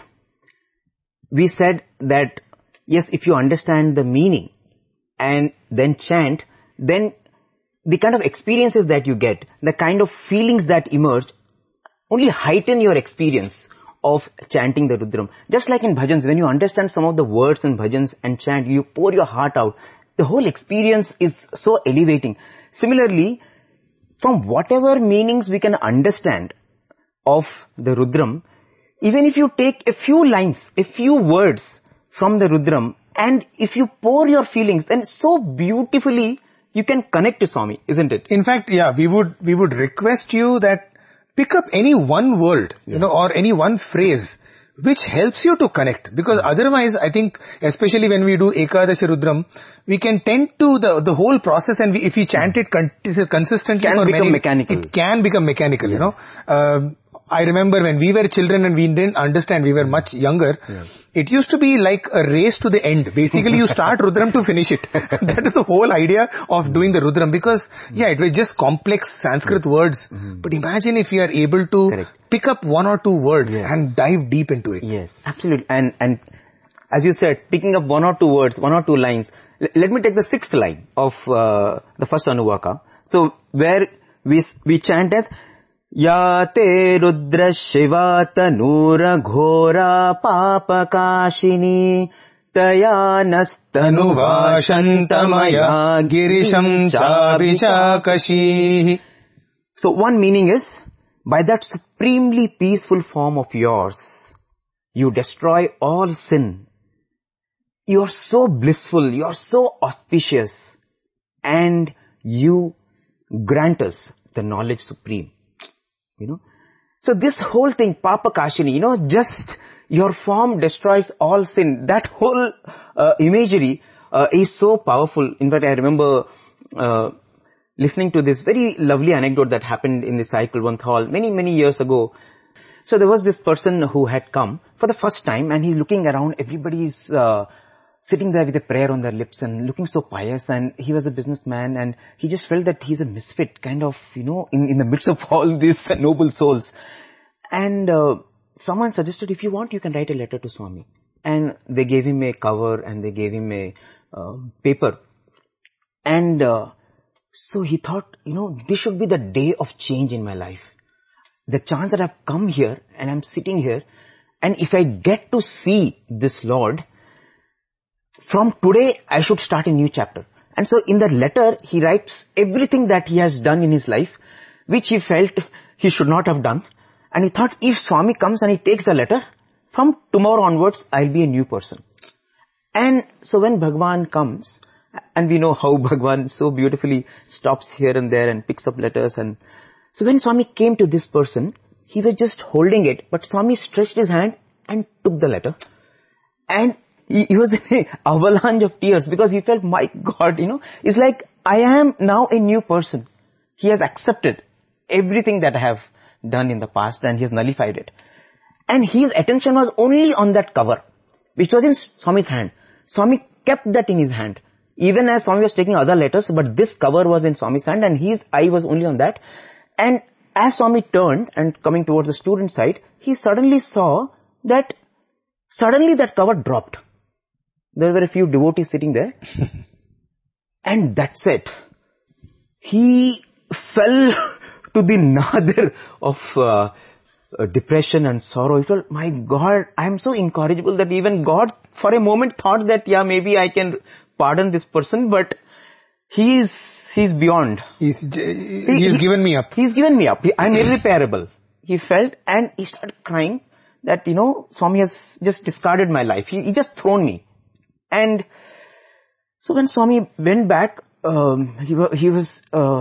we said that, yes, if you understand the meaning and then chant, then the kind of experiences that you get, the kind of feelings that emerge, only heighten your experience of chanting the Rudram. Just like in bhajans, when you understand some of the words in bhajans and chant, you pour your heart out, the whole experience is so elevating. Similarly, from whatever meanings we can understand of the Rudram, even if you take a few lines, a few words from the Rudram, and if you pour your feelings, then so beautifully you can connect to Swami, isn't it? In fact, yeah, we would request you that pick up any one word, or any one phrase which helps you to connect. Because otherwise, I think, especially when we do Ekadashi Rudram, we can tend to the whole process, and if we chant it consistently, it can become mechanical. It can become mechanical, I remember when we were children and we didn't understand, we were much younger, it used to be like a race to the end. Basically, you start Rudram to finish it. That is the whole idea of doing the Rudram, because, it was just complex Sanskrit words. But imagine if you are able to pick up 1 or 2 words and dive deep into it. Yes, absolutely. And as you said, picking up 1 or 2 words, 1 or 2 lines. Let me take the 6th line of the first Anuvaka. So, where we chant as Ya te rudra shiva tanura ghora papakashini taya nastanuva shantamaya girisham chabichakashi. So one meaning is, by that supremely peaceful form of yours, you destroy all sin. You are so blissful, you are so auspicious, and you grant us the knowledge supreme. So this whole thing, Papa Kashini, just your form destroys all sin. That whole imagery is so powerful. In fact, I remember listening to this very lovely anecdote that happened in the Sai Kulwant Hall many, many years ago. So there was this person who had come for the first time, and he's looking around. Everybody's sitting there with a prayer on their lips and looking so pious, and he was a businessman, and he just felt that he's a misfit, kind of, in the midst of all these noble souls. And someone suggested, if you want, you can write a letter to Swami. And they gave him a cover, and they gave him a paper. And so he thought, this should be the day of change in my life. The chance that I've come here, and I'm sitting here, and if I get to see this Lord, from today I should start a new chapter. And so in that letter, he writes everything that he has done in his life, which he felt he should not have done. And he thought, if Swami comes and he takes the letter, from tomorrow onwards, I'll be a new person. And so when Bhagwan comes, and we know how Bhagwan so beautifully stops here and there and picks up letters. And so when Swami came to this person, he was just holding it, but Swami stretched his hand and took the letter. And he was in an avalanche of tears, because he felt, my God, it's like, I am now a new person. He has accepted everything that I have done in the past, and he has nullified it. And his attention was only on that cover, which was in Swami's hand. Swami kept that in his hand, even as Swami was taking other letters, but this cover was in Swami's hand, and his eye was only on that. And as Swami turned and coming towards the student side, he suddenly saw that that cover dropped. There were a few devotees sitting there. And that's it. He fell to the nadir of depression and sorrow. He felt, my God, I am so incorrigible that even God for a moment thought that, maybe I can pardon this person, but he's beyond. He's given me up. He's given me up. I'm irreparable. He felt, and he started crying that, Swami has just discarded my life. He just thrown me. And so when Swami went back, he was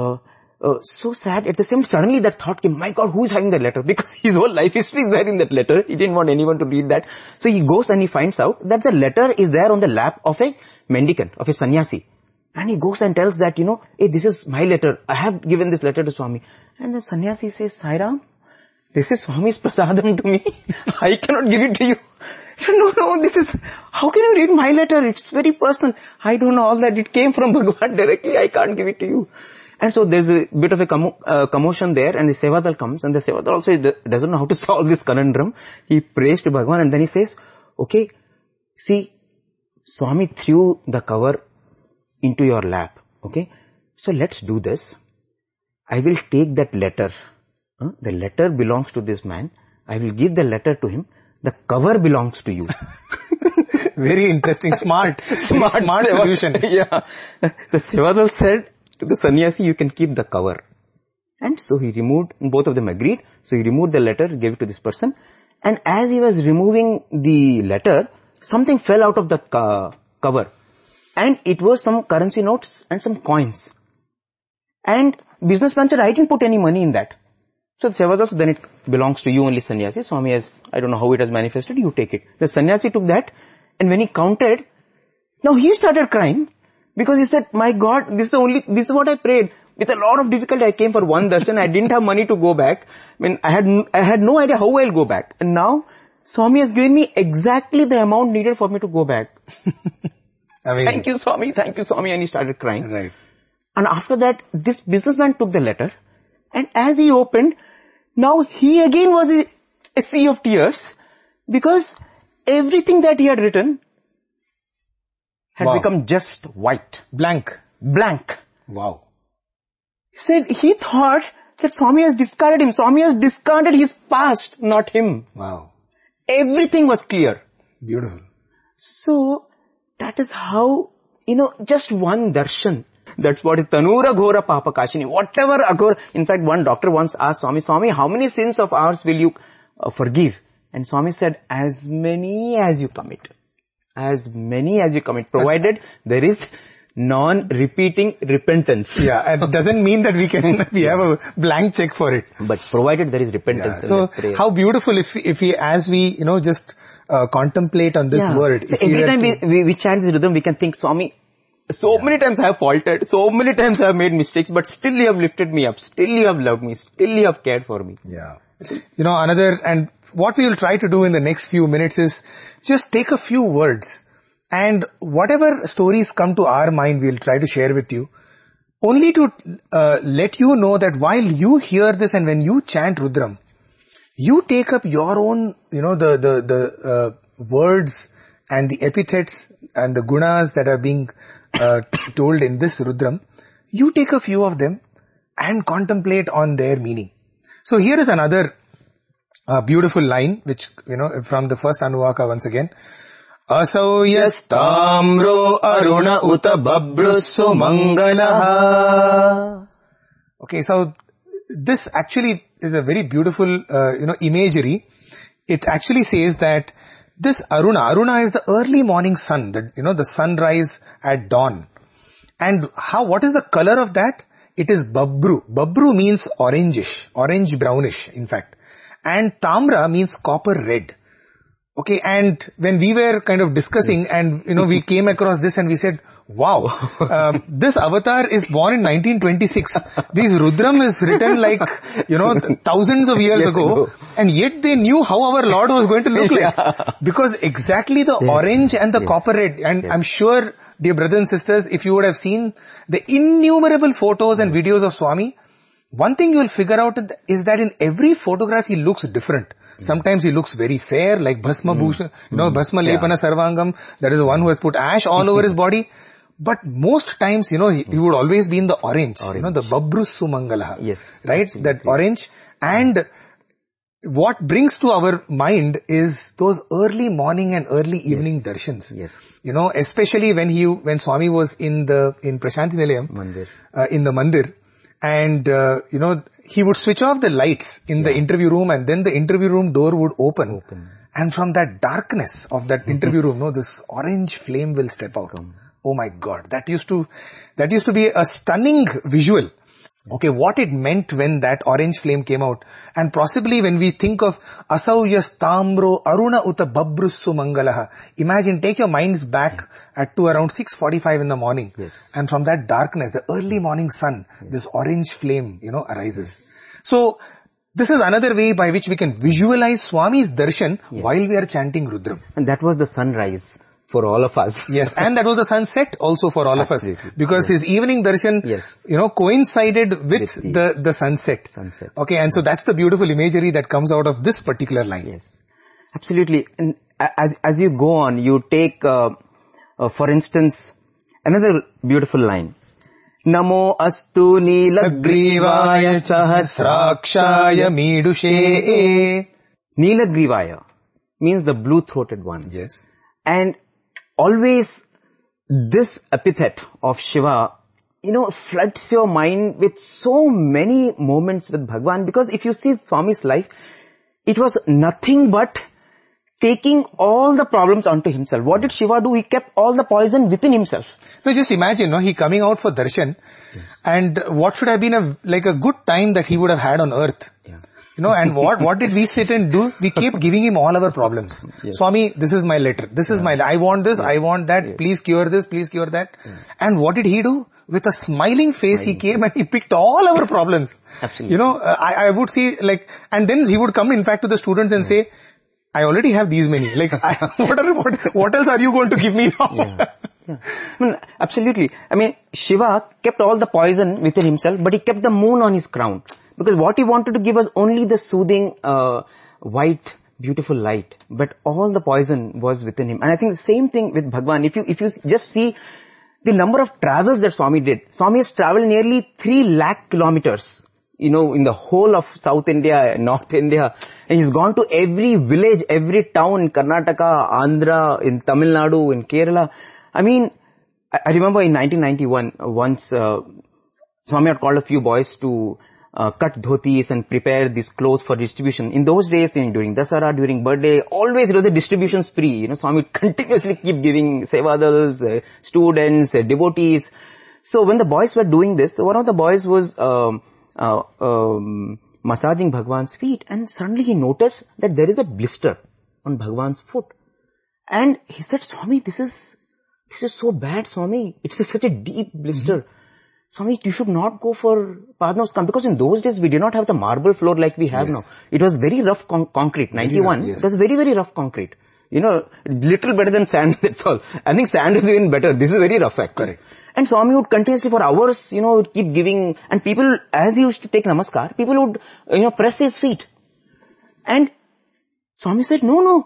so sad. At the same time, suddenly that thought came, my God, who is having that letter? Because his whole life history is there in that letter. He didn't want anyone to read that. So he goes and he finds out that the letter is there on the lap of a mendicant, of a sannyasi. And he goes and tells that, hey, this is my letter. I have given this letter to Swami. And the sannyasi says, Sai Ram, this is Swami's prasadam to me. I cannot give it to you. No, how can you read my letter? It's very personal. I don't know all that. It came from Bhagwan directly. I can't give it to you. And so there's a bit of a commotion there, and the Sevadal comes, and the Sevadal also doesn't know how to solve this conundrum. He prays to Bhagwan, and then he says, okay, see, Swami threw the cover into your lap. Okay, so let's do this. I will take that letter. The letter belongs to this man. I will give the letter to him. The cover belongs to you. Very interesting. Smart solution. Yeah. The Sevadal said to the sannyasi, you can keep the cover. And so he removed, both of them agreed. So he removed the letter, gave it to this person. And as he was removing the letter, something fell out of the cover. And it was some currency notes and some coins. And businessman said, I didn't put any money in that. So the Sevadal said, then it belongs to you only, sannyasi. Swami has, I don't know how it has manifested, you take it. The sannyasi took that, and when he counted, now he started crying, because he said, my God, this is what I prayed. With a lot of difficulty I came for one darshan, I didn't have money to go back. I mean, I had no idea how I'll go back. And now, Swami has given me exactly the amount needed for me to go back. Thank you, Swami, and he started crying. Right. And after that, this businessman took the letter, and as he opened, now he again was a sea of tears, because everything that he had written had become just white. Blank. Wow. He said he thought that Swami has discarded him. Swami has discarded his past, not him. Wow. Everything was clear. Beautiful. So, that is how, just one darshan. That's what is Tanura Ghora Papa Kashini. Whatever Aghora. In fact, one doctor once asked Swami, how many sins of ours will you forgive? And Swami said, as many as you commit. As many as you commit. Provided there is non-repeating repentance. Yeah, and it doesn't mean that we have a blank check for it. But provided there is repentance. So how beautiful if we as we, just contemplate on this word. So every time we chant this rhythm, we can think, Swami, so many times I have faltered, so many times I have made mistakes, but still you have lifted me up, still you have loved me, still you have cared for me. Yeah. And what we will try to do in the next few minutes is just take a few words and whatever stories come to our mind, we'll try to share with you. Only to let you know that while you hear this and when you chant Rudram, you take up your own, the words and the epithets and the gunas that are being told in this Rudram. You take a few of them and contemplate on their meaning. So here is another beautiful line, which, from the first Anuvaka once again. Asau yastamro aruna uta babrussu mangalaha. Okay, so this actually is a very beautiful, imagery. It actually says that this Aruna is the early morning sun, the sunrise at dawn. And what is the color of that? It is Babru. Babru means orangish, orange brownish, in fact. And Tamra means copper red. Okay, and when we were kind of discussing and, we came across this and we said, wow, this avatar is born in 1926. This Rudram is written like, thousands of years ago. And yet they knew how our Lord was going to look like. Because exactly the orange and the copper red. And I'm sure, dear brothers and sisters, if you would have seen the innumerable photos and videos of Swami, one thing you will figure out is that in every photograph he looks different. Sometimes he looks very fair, like Bhasma Bhushan, Bhasma Lepana Sarvangam. That is the one who has put ash all over his body. But most times, he would always be in the orange. The Babrussu Mangalaha. Yes. Right? Absolutely. That orange. And what brings to our mind is those early morning and early evening darshans. Yes. Especially when Swami was in Prashanti Nilayam. Mandir. In the Mandir. And, he would switch off the lights in the interview room and then the interview room door would open. And from that darkness of that interview room, this orange flame will step out. Oh my God. That used to be a stunning visual. Okay, what it meant when that orange flame came out. And possibly when we think of Asau yastamro aruna uta babrussu mangalaha. Imagine, take your minds back to around 6:45 in the morning. Yes. And from that darkness, the early morning sun, this orange flame, arises. So, this is another way by which we can visualize Swami's darshan while we are chanting Rudram. And that was the sunrise for all of us. Yes, and that was the sunset also for all of us. Because his evening darshan, coincided with the sunset. Okay, and so that's the beautiful imagery that comes out of this particular line. Yes, absolutely. And as you go on, you take, for instance, another beautiful line. Namo astu Neelagrivaya Sahasrakshaya Midushe. Neelagrivaya means the blue-throated one. Yes. And always this epithet of Shiva, floods your mind with so many moments with Bhagwan, because if you see Swami's life, it was nothing but taking all the problems onto himself. What did Shiva do? He kept all the poison within himself. No, just imagine, he coming out for darshan, and what should have been a good time that he would have had on earth. Yeah. And what did we sit and do? We kept giving him all our problems. Yes. Swami, this is my letter. This is I want this, I want that. Yes. Please cure this, please cure that. Yes. And what did he do? With a smiling face, he came and he picked all our problems. Absolutely. I would say and then he would come in fact to the students and say, I already have these many. What else are you going to give me now? Yeah. Absolutely. Shiva kept all the poison within himself, but he kept the moon on his crown. Because what he wanted to give was only the soothing, white, beautiful light. But all the poison was within him. And I think the same thing with Bhagwan. If you just see the number of travels that Swami did. Swami has traveled nearly 3 lakh kilometers, in the whole of South India, North India. And he's gone to every village, every town in Karnataka, Andhra, in Tamil Nadu, in Kerala. I remember in 1991, once, Swami had called a few boys to cut dhotis and prepare these clothes for distribution. In those days, during Dasara, during birthday, always it was a distribution spree. Swami would continuously keep giving sevadals, students, devotees. So when the boys were doing this, one of the boys was massaging Bhagwan's feet, and suddenly he noticed that there is a blister on Bhagwan's foot. And he said, Swami, this is so bad, Swami. It's such a deep blister. Swami, you should not go for Padnamskaram, because in those days we did not have the marble floor like we have now. It was very rough concrete. 91, it was very, very rough concrete. Little better than sand, that's all. I think sand is even better. This is very rough actually. Correct. And Swami would continuously for hours, would keep giving, and people, as he used to take namaskar, people would, press his feet. And Swami said, no.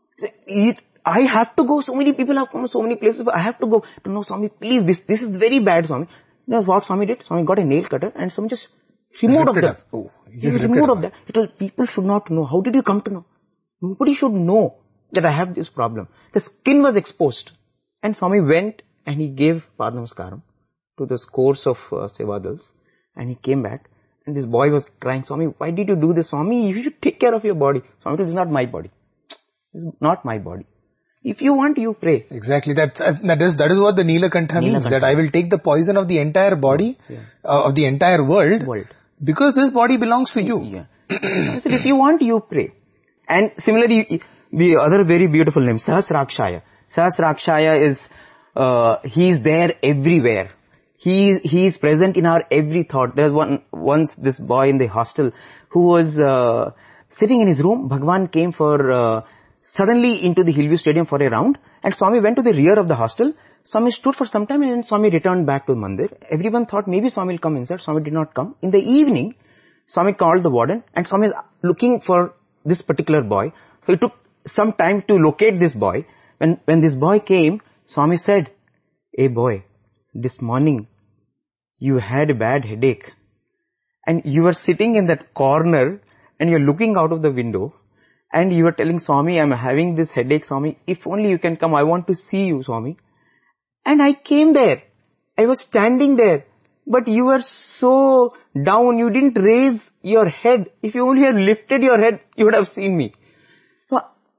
I have to go. So many people have come to so many places. I have to go. No, Swami, please, this is very bad, Swami. What Swami did? Swami got a nail cutter and Swami just removed of that. Oh, just removed of that. People should not know. How did you come to know? Nobody should know that I have this problem. The skin was exposed. And Swami went and he gave Padnamskaram to this course of Sevadals. And he came back. And this boy was crying, Swami, why did you do this? Swami, you should take care of your body. Swami, this is not my body. This is not my body. If you want, you pray. Exactly. That is what the Nilakantha means. That I will take the poison of the entire body, of the entire world, because this body belongs to you. Yeah. I said, if you want, you pray. And similarly, the other very beautiful name, Sahasrakshaya. Sahasrakshaya is, he is there everywhere. He is present in our every thought. There was once this boy in the hostel who was sitting in his room. Bhagwan came for suddenly into the Hillview Stadium for a round, and Swami went to the rear of the hostel. Swami stood for some time and then Swami returned back to the mandir. Everyone thought maybe Swami will come inside. Swami did not come. In the evening, Swami called the warden and Swami is looking for this particular boy. So it took some time to locate this boy. When this boy came, Swami said, "Hey boy, this morning you had a bad headache and you were sitting in that corner and you're looking out of the window. And you were telling Swami, I'm having this headache, Swami. If only you can come. I want to see you, Swami." And I came there. I was standing there. But you were so down. You didn't raise your head. If you only had lifted your head, you would have seen me. So,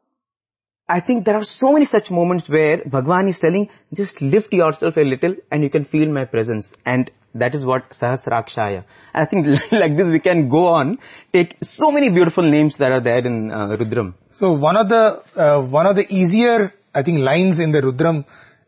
I think there are so many such moments where Bhagwan is telling, just lift yourself a little and you can feel my presence. And that is what Sahasrakshaya. I think like this we can go on, take so many beautiful names that are there in Rudram. So one of the easier, I think, lines in the Rudram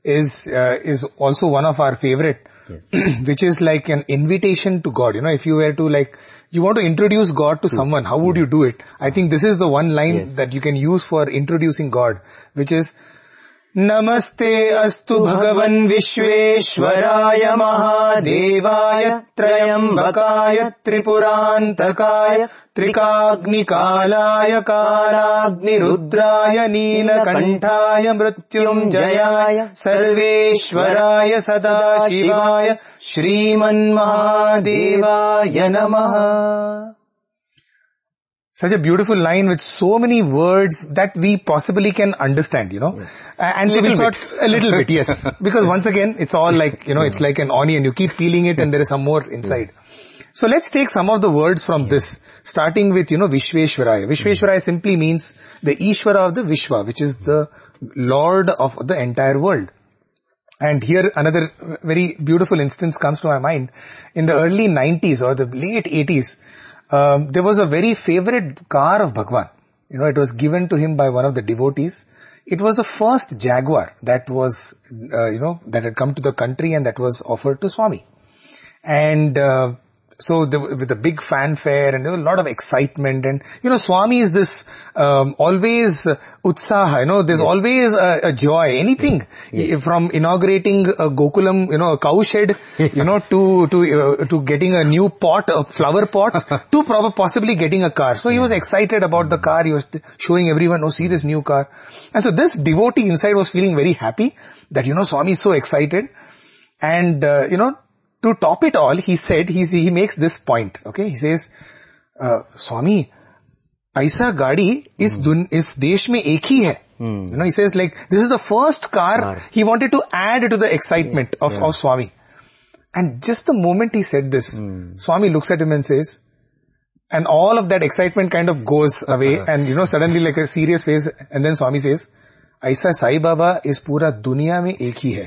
is also one of our favorite, which is like an invitation to God. If you were to you want to introduce God to someone, how would you do it? I think this is the one line that you can use for introducing God, which is, Namaste astu bhagavan vishveshwaraya mahadevaya trayambakaya tripurantakaya trikagnikalaya karagni rudraya neelakantaya mrityunjayaya sarveshwaraya sadashivaya shriman mahadevaya namaha. Such a beautiful line with so many words that we possibly can understand, And so we thought a little bit, yes. Because once again, it's all it's like an onion. You keep peeling it and there is some more inside. So let's take some of the words from this, starting with, Vishveshwaraya. Vishveshwaraya simply means the Ishvara of the Vishwa, which is the Lord of the entire world. And here another very beautiful instance comes to my mind. In the early 90s or the late 80s, there was a very favorite car of Bhagwan. It was given to him by one of the devotees. It was the first Jaguar that was, that had come to the country and that was offered to Swami. And so with a big fanfare and there was a lot of excitement, and Swami is this always utsaha, there's always a joy, anything from inaugurating a Gokulam, a cow shed, to getting a new pot, a flower pot, to possibly getting a car. So he was excited about the car. He was showing everyone, oh, see this new car. And so this devotee inside was feeling very happy that Swami is so excited. And to top it all, he said, he makes this point, okay? He says, Swami, aisa gaadi is desh mein ek hi hai. He says this is the first car he wanted to add to the excitement of Swami. And just the moment he said this, Swami looks at him and says, And all of that excitement kind of goes away and, suddenly like a serious face. And then Swami says, Aisa Sai Baba is pura duniya mein ek hi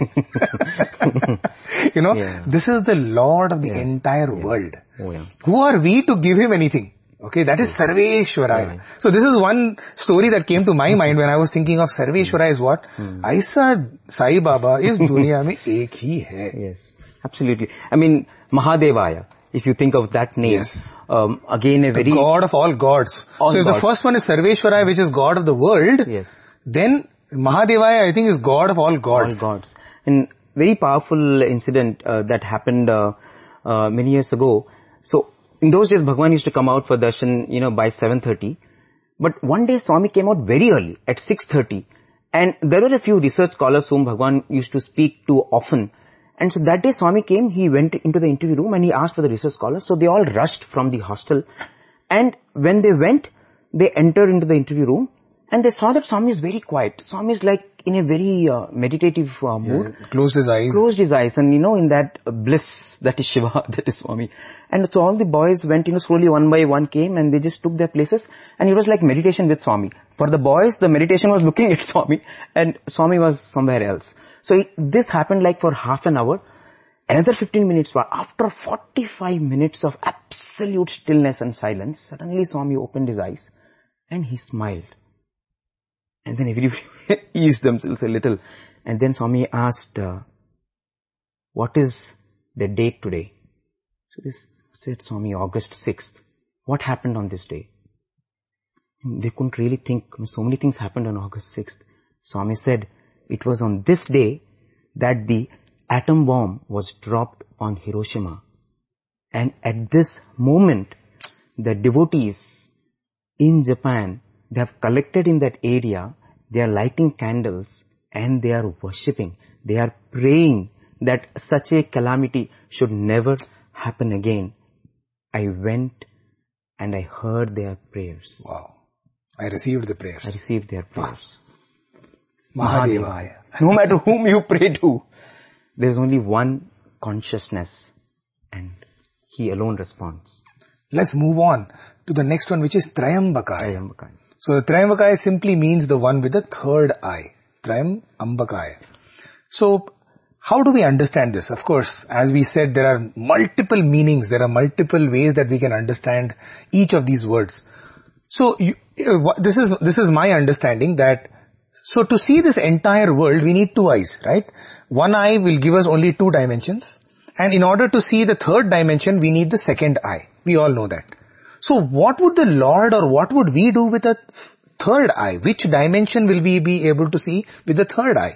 hai. This is the Lord of the entire world. Oh, yeah. Who are we to give him anything? Okay, that is Sarveshwaraya. So this is one story that came to my mind when I was thinking of Sarveshwaraya is what? Aisa Sai Baba is duniya mein ek hi hai. Yes, absolutely. I mean, Mahadevaya, if you think of that name, again a very... The God of all gods. So if the first one is Sarveshwaraya, which is God of the world, then Mahadevaya, I think, is God of all gods. All gods. And very powerful incident that happened many years ago. So, in those days, Bhagwan used to come out for darshan, by 7:30. But one day, Swami came out very early, at 6:30. And there were a few research scholars whom Bhagwan used to speak to often. And so that day, Swami came, he went into the interview room and he asked for the research scholars. So they all rushed from the hostel. And when they went, they entered into the interview room. And they saw that Swami is very quiet. Swami is like in a very meditative mood. Closed his eyes. Closed his eyes. And in that bliss, that is Shiva, that is Swami. And so all the boys went, slowly one by one came and they just took their places. And it was like meditation with Swami. For the boys, the meditation was looking at Swami and Swami was somewhere else. So this happened like for half an hour. Another 15 minutes, after 45 minutes of absolute stillness and silence, suddenly Swami opened his eyes and he smiled. And then everybody eased themselves a little. And then Swami asked, what is the date today? So this said Swami, August 6th. What happened on this day? And they couldn't really think. So many things happened on August 6th. Swami said, it was on this day that the atom bomb was dropped on Hiroshima. And at this moment, the devotees in Japan, they have collected in that area, they are lighting candles and they are worshipping. They are praying that such a calamity should never happen again. I went and I heard their prayers. Wow. I received the prayers. I received their prayers. Mahadevaya. No matter whom you pray to, there is only one consciousness and he alone responds. Let's move on to the next one, which is Trayambakaya. So the Trayambakaya simply means the one with the third eye. Trayambakaya. So how do we understand this? Of course, as we said, there are multiple meanings. There are multiple ways that we can understand each of these words. So this is my understanding that so to see this entire world, we need two eyes, right? One eye will give us only 2 dimensions. And in order to see the third dimension, we need the second eye. We all know that. So what would the Lord or what would we do with a third eye? Which dimension will we be able to see with the third eye?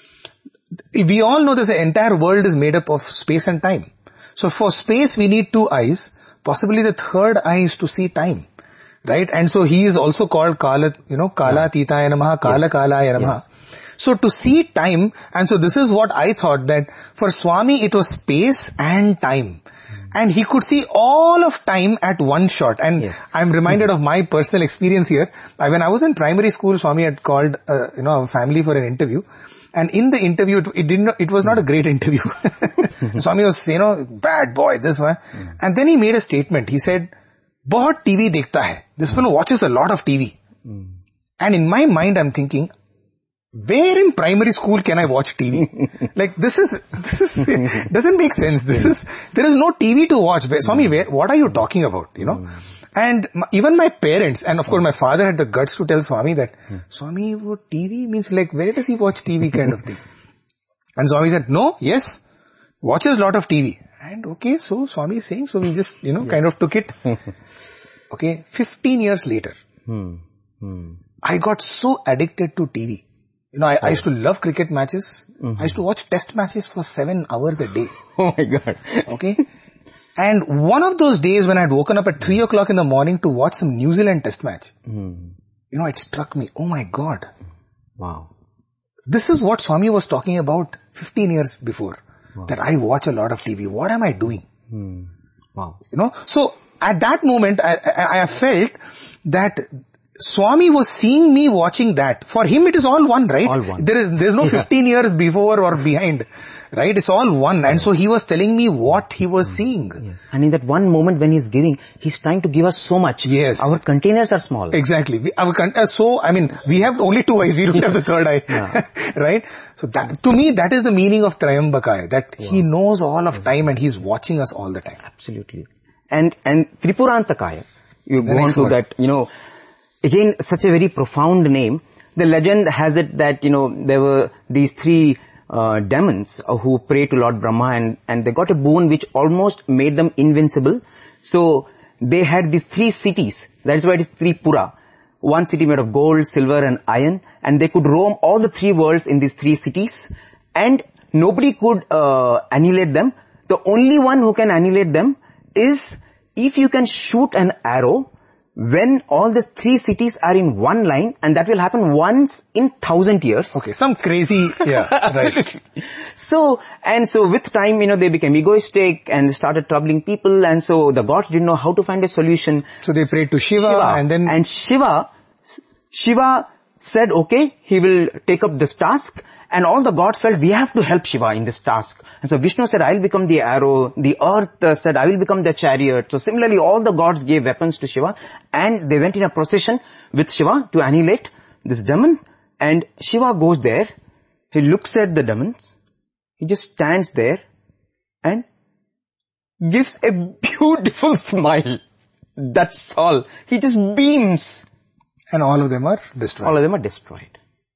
We all know this entire world is made up of space and time. So for space, we need 2 eyes. Possibly the third eye is to see time. Right? And so he is also called Kala, Kala Titaya Namaha, Kala Kalaya Namaha. So to see time, and so this is what I thought, that for Swami it was space and time. And he could see all of time at one shot. And I'm reminded of my personal experience here. When I was in primary school, Swami had called, a family for an interview. And in the interview, it was not a great interview. Swami was, bad boy, this one. And then he made a statement. He said, बहुत TV देखता है. This fellow watches a lot of TV. And in my mind, I'm thinking, where in primary school can I watch TV? Like this doesn't make sense. There is no TV to watch. Swami, what are you talking about? And even my parents, and of course my father had the guts to tell Swami that, Swami, what TV means, like where does he watch TV kind of thing? And Swami said, no, yes, watches a lot of TV. And okay, so Swami is saying, so we just, kind of took it. Okay, 15 years later, I got so addicted to TV. I used to love cricket matches. I used to watch test matches for 7 hours a day. Oh my God. Okay. And one of those days when I had woken up at 3 o'clock in the morning to watch some New Zealand test match, it struck me, oh my God. Wow. This is what Swami was talking about 15 years before. Wow. That I watch a lot of TV. What am I doing? Wow. So at that moment, I felt that Swami was seeing me watching that. For him it is all one, right? All one. There's no 15 years before or behind, right? It's all one. And so he was telling me what he was seeing. Yes. And in that one moment when he's giving, he's trying to give us so much. Yes. Our containers are small. Exactly. We have only 2 eyes, we don't have the third eye. Right? So that, to me, that is the meaning of Trayambakaya, that he knows all of time and he's watching us all the time. Absolutely. And Tripurantakaya, you go on to that, again, such a very profound name. The legend has it that, there were these 3 demons who prayed to Lord Brahma and they got a boon which almost made them invincible. So they had these 3 cities. That is why it is Tripura. 1 city made of gold, silver and iron. And they could roam all the 3 worlds in these 3 cities. And nobody could annihilate them. The only one who can annihilate them is if you can shoot an arrow when all the 3 cities are in one line, and that will happen once in 1,000 years. Okay, some crazy, right. So with time, they became egoistic and started troubling people, and so the gods didn't know how to find a solution. So they prayed to Shiva. And Shiva said, okay, he will take up this task, and all the gods felt we have to help Shiva in this task. And so Vishnu said, I will become the arrow. The earth said, I will become the chariot. So similarly, all the gods gave weapons to Shiva, and they went in a procession with Shiva to annihilate this demon. And Shiva goes there. He looks at the demons. He just stands there and gives a beautiful smile. That's all. He just beams. And all of them are destroyed. All of them are destroyed.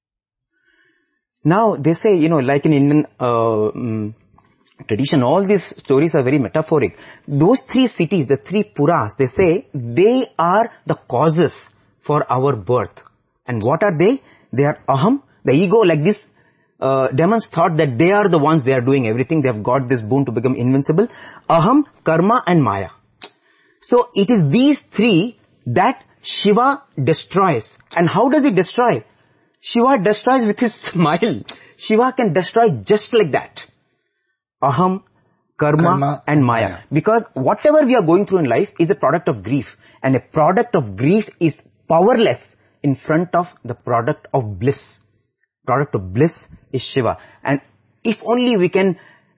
Now, they say, like in Indian tradition, all these stories are very metaphoric. Those 3 cities, the 3 Puras, they say, they are the causes for our birth. And what are they? They are Aham, the ego, like this. Demons thought that they are the ones, they are doing everything. They have got this boon to become invincible. Aham, Karma and Maya. So, it is these 3 that Shiva destroys. And how does he destroy? Shiva destroys with his smile. Shiva can destroy just like that. Aham, karma and Maya. Because whatever we are going through in life is a product of grief. And a product of grief is powerless in front of the product of bliss. Product of bliss is Shiva. And if only we can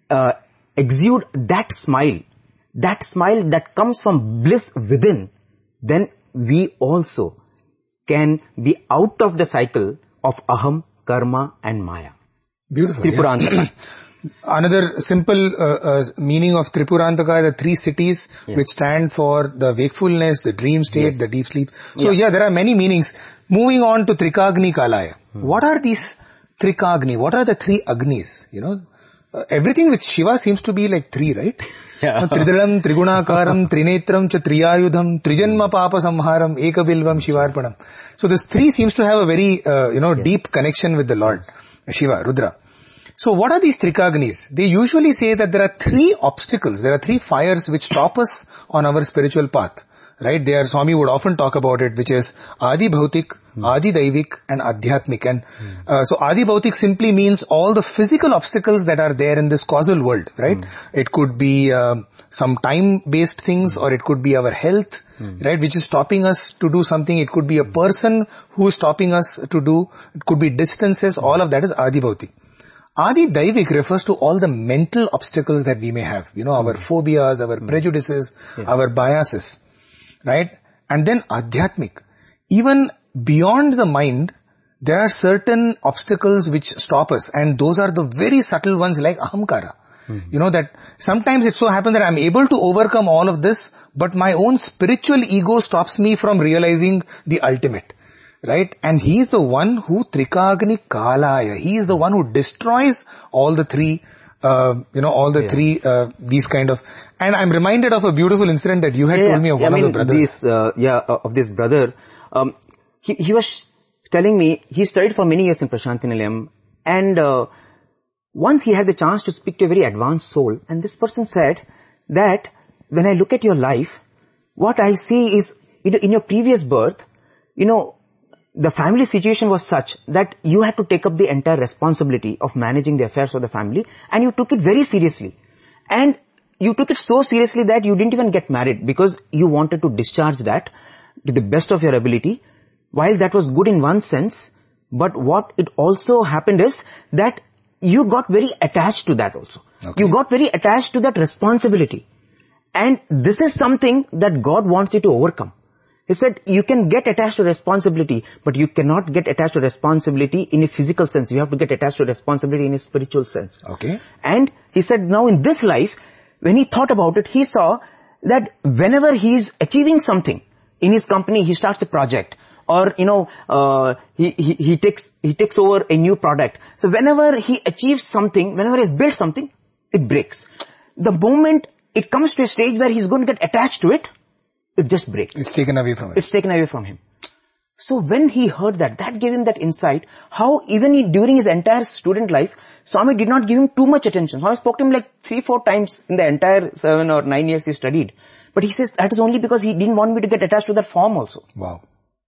exude that smile that comes from bliss within, then we also can be out of the cycle of Aham, Karma and Maya. Beautiful. Tripurantaka. Another simple meaning of Tripurantaka, the 3 cities which stand for the wakefulness, the dream state, the deep sleep. So there are many meanings. Moving on to Trikagni Kalaya. What are these Trikagni? What are the 3 Agnis? Everything with Shiva seems to be like 3, right? Tridalam, Trigunakaram, Trinetram, cha Triyayudham, Trijanma Papa Samharam, Ekabilvam, Shivarpanam. So this 3 seems to have a very, deep connection with the Lord, Shiva, Rudra. So what are these Trikagnis? They usually say that there are 3 obstacles, there are 3 fires which stop us on our spiritual path. Right? Swami would often talk about it, which is Adi Bhautik, Adi Daivik and Adhyatmik. And so Adi Bhautik simply means all the physical obstacles that are there in this causal world, right? It could be some time-based things, or it could be our health, right, which is stopping us to do something. It could be a person who is stopping us to do. It could be distances. All of that is Adi Bhautik. Adi Daivik refers to all the mental obstacles that we may have. Our phobias, our prejudices, our biases. Right? And then Adhyatmik. Even beyond the mind, there are certain obstacles which stop us, and those are the very subtle ones like Ahamkara. That sometimes it so happens that I'm able to overcome all of this, but my own spiritual ego stops me from realizing the ultimate. Right? And he is the one who Trikagni Kalaya. He is the one who destroys all the 3 these kind of, and I'm reminded of a beautiful incident that you had told me of one of the brothers. Of this brother. He was telling me, he studied for many years in Prasanthi Nilayam, and once he had the chance to speak to a very advanced soul, and this person said that when I look at your life, what I see is, in your previous birth, the family situation was such that you had to take up the entire responsibility of managing the affairs of the family, and you took it very seriously. And you took it so seriously that you didn't even get married because you wanted to discharge that to the best of your ability. while that was good in one sense, but what it also happened is that you got very attached to that also. Okay. You got very attached to that responsibility. And this is something that God wants you to overcome. He said, you can get attached to responsibility, but you cannot get attached to responsibility in a physical sense. You have to get attached to responsibility in a spiritual sense. Okay. And he said, now in this life, when he thought about it, he saw that whenever he is achieving something in his company, he starts a project, or he takes over a new product. So whenever he achieves something, whenever he has built something, it breaks. The moment it comes to a stage where he's going to get attached to it, it just breaks. It's taken away from him. It's taken away from him. So when he heard that gave him that insight, how even during his entire student life, Swami did not give him too much attention. Swami spoke to him like 3-4 times in the entire 7 or 9 years he studied. But he says that is only because he didn't want me to get attached to that form also. Wow.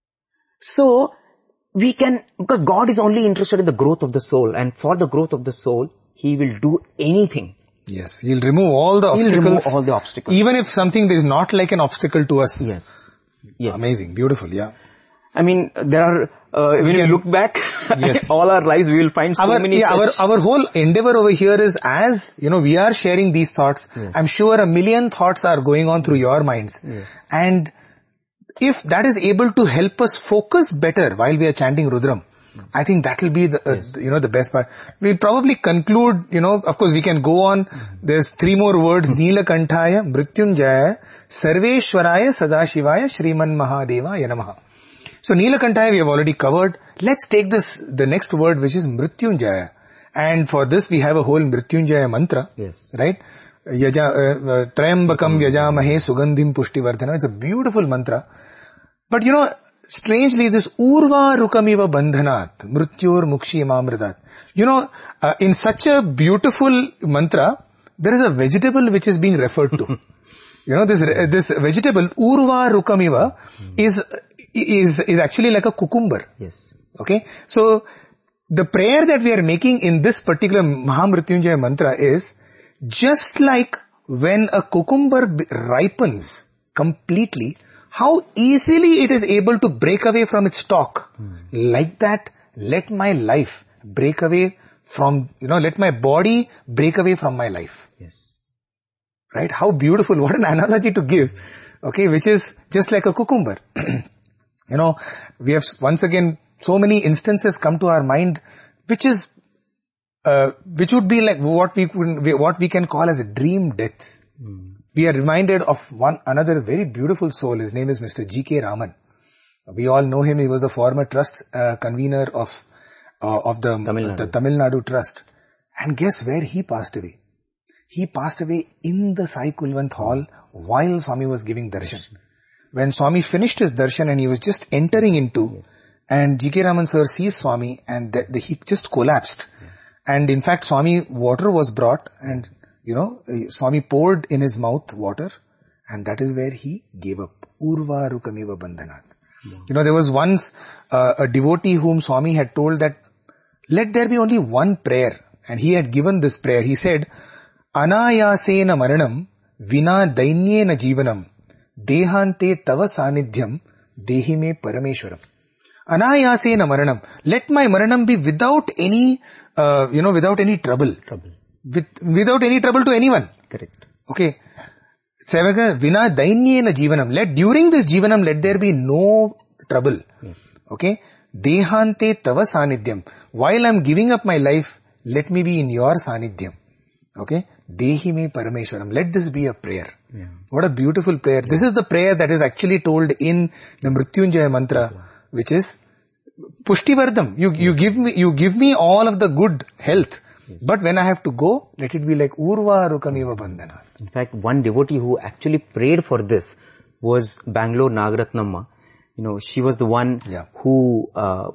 So, because God is only interested in the growth of the soul, and for the growth of the soul, He will do anything. Yes, He'll remove all the obstacles. He'll remove all the obstacles. Even if something is not like an obstacle to us. Yes. Yes. Amazing, beautiful, yeah. I mean, there are, when you look back, yes. all our lives, we will find so many our whole endeavor over here is, as, we are sharing these thoughts, yes. I'm sure 1 million thoughts are going on through your minds. Yes. And if that is able to help us focus better while we are chanting Rudram, I think that will be the best part. We'll probably conclude, of course we can go on. There's 3 more words. Neelakantaya, Mrityunjaya, Sarveshwaraya, Sadashivaya, Shriman Mahadevaya Namaha. So Neelakantaya we have already covered. Let's take the next word, which is Mrityunjaya. And for this we have a whole Mrityunjaya mantra. Yes. Right? Trayambakam yajamahe sugandhim pushtivardhana. It's a beautiful mantra. But strangely, this urva rukamiva bandhanat, mrityor mukshi mamradat. In such a beautiful mantra, there is a vegetable which is being referred to. This vegetable, urva rukamiva, is actually like a cucumber. Yes. Okay? So, the prayer that we are making in this particular Mahamrityunjaya mantra is, just like when a cucumber ripens completely, how easily it is able to break away from its stalk. Like that, let my life break away from, let my body break away from my life. Yes. Right? How beautiful. What an analogy to give. Okay, which is just like a cucumber. We have once again so many instances come to our mind, which would be like what we can call as a dream death. We are reminded of another very beautiful soul. His name is Mr. G.K. Raman. We all know him. He was the former trust convener of the Tamil Nadu Trust. And guess where he passed away? He passed away in the Sai Kulwant Hall while Swami was giving darshan. When Swami finished his darshan and he was just entering into, and G.K. Raman sir sees Swami and he just collapsed. And in fact, Swami, water was brought and Swami poured in his mouth water, and that is where he gave up. Urva rukamiva bandhanat. There was once a devotee whom Swami had told that, let there be only one prayer. And he had given this prayer. He said, Anayasena maranam, vina dainyena jivanam, dehante tava sanidhyam, dehime parameshwaram. Anayasena maranam. Let my maranam be without any, without any trouble. Without any trouble to anyone. Correct. Okay. Sevaka vina dainyena jivanam. During this jivanam, let there be no trouble. Yes. Okay. Dehante tava sanidhyam. While I'm giving up my life, let me be in your sanidhyam. Okay. Dehime parameshwaram. Let this be a prayer. Yeah. What a beautiful prayer. Yeah. This is the prayer that is actually told in the Mrityunjaya mantra, which is Pushtivardham. You give me all of the good health. Yes. But when I have to go, let it be like Urva Rukamiva Bandhanat. In fact, one devotee who actually prayed for this was Bangalore Nagaratnamma. She was the one who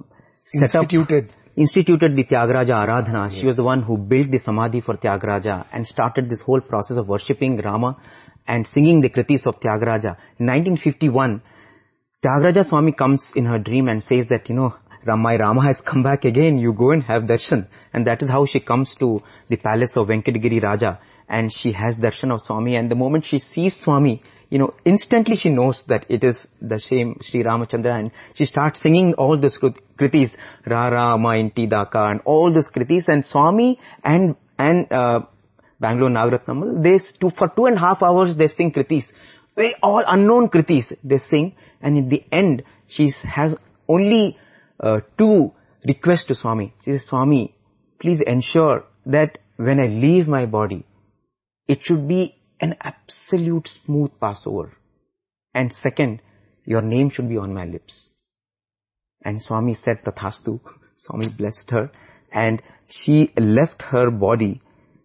instituted the Tyagaraja Aradhana. Yes. She was the one who built the Samadhi for Tyagaraja and started this whole process of worshipping Rama and singing the Kritis of Tyagaraja. In 1951, Tyagaraja Swami comes in her dream and says that, my Rama has come back again, you go and have darshan. And that is how she comes to the palace of Venkatagiri Raja and she has darshan of Swami, and the moment she sees Swami, instantly she knows that it is the same Sri Ramachandra, and she starts singing all those kritis, Rara, Ma Inti Daka, and all those kritis, and Swami and Bangalore Nagaratnamal, for 2.5 hours they sing kritis. All unknown kritis they sing, and in the end she has only 2 requests to Swami. She says, Swami, please ensure that when I leave my body, it should be an absolute smooth passover. And second, your name should be on my lips. And Swami said, Tathastu. Swami blessed her, and she left her body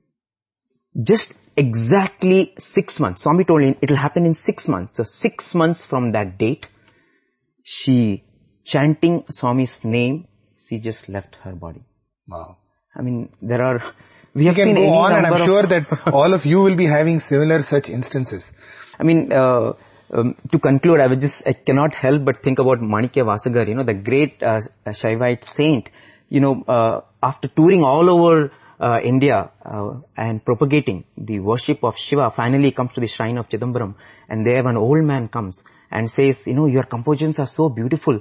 just exactly 6 months. Swami told him it will happen in 6 months. So 6 months from that date, she, chanting Swami's name, she just left her body. Wow. I mean, we have can seen go on, and I'm sure of that all of you will be having similar such instances. I mean, to conclude, I cannot help but think about Manikya Vasagar, the great Shaivite saint, after touring all over India and propagating the worship of Shiva, finally comes to the shrine of Chidambaram, and there an old man comes and says, your compositions are so beautiful,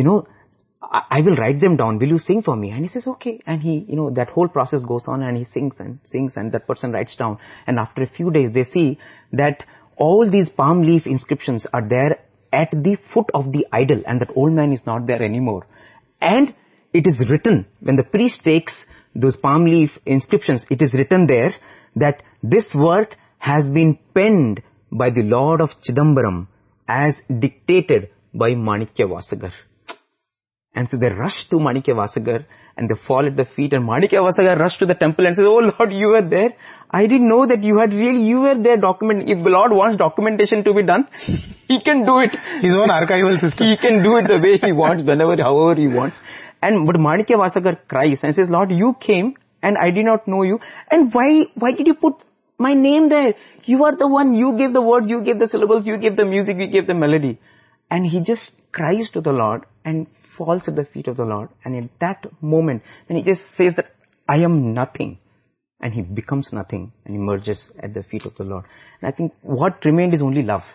I will write them down, will you sing for me? And he says, okay. And he, that whole process goes on, and he sings, and that person writes down. And after a few days, they see that all these palm leaf inscriptions are there at the foot of the idol, and that old man is not there anymore. And it is written, when the priest takes those palm leaf inscriptions, it is written there that this work has been penned by the Lord of Chidambaram as dictated by Manikya Vasagar. And so they rush to Manikya Vasagar and they fall at the feet, and Manikya Vasagar rushed to the temple and says, oh Lord, you were there. I didn't know that you were there documenting. If the Lord wants documentation to be done, He can do it. His own archival system. He can do it the way He wants, however He wants. But Manikya Vasagar cries and says, Lord, you came and I did not know you. And why did you put my name there? You are the one, you gave the word, you gave the syllables, you gave the music, you gave the melody. And he just cries to the Lord and falls at the feet of the Lord. And in that moment, when he just says that I am nothing, and he becomes nothing and emerges at the feet of the Lord. And I think what remained is only love.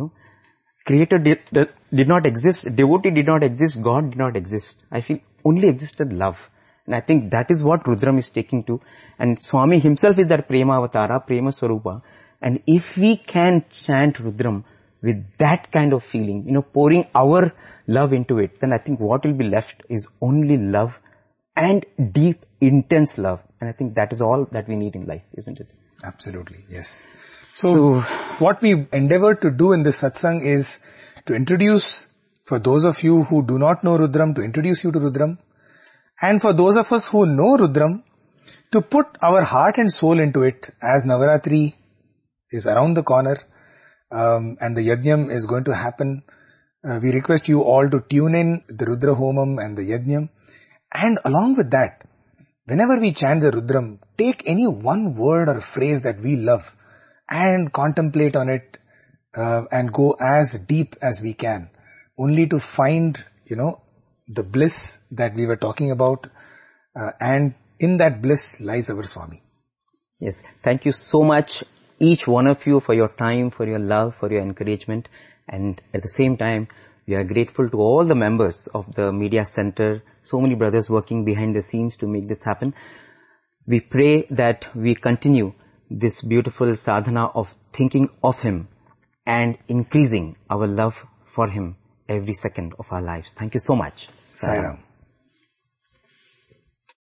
Creator did not exist, devotee did not exist, God did not exist. I feel only existed love. And I think that is what Rudram is taking to. And Swami himself is that Prema Avatara, Prema Swarupa. And if we can chant Rudram with that kind of feeling, pouring our love into it, then I think what will be left is only love and deep, intense love. And I think that is all that we need in life, isn't it? Absolutely, yes. So what we endeavor to do in this satsang is to introduce, for those of you who do not know Rudram, to introduce you to Rudram. And for those of us who know Rudram, to put our heart and soul into it, as Navaratri is around the corner, and the Yajnam is going to happen. We request you all to tune in the Rudra Homam and the Yajnam. And along with that, whenever we chant the Rudram, take any one word or phrase that we love and contemplate on it, and go as deep as we can, only to find, the bliss that we were talking about, and in that bliss lies our Swami. Yes, thank you so much, each one of you, for your time, for your love, for your encouragement. And at the same time, we are grateful to all the members of the Media Center, so many brothers working behind the scenes to make this happen. We pray that we continue this beautiful sadhana of thinking of Him and increasing our love for Him every second of our lives. Thank you so much. Sai Ram.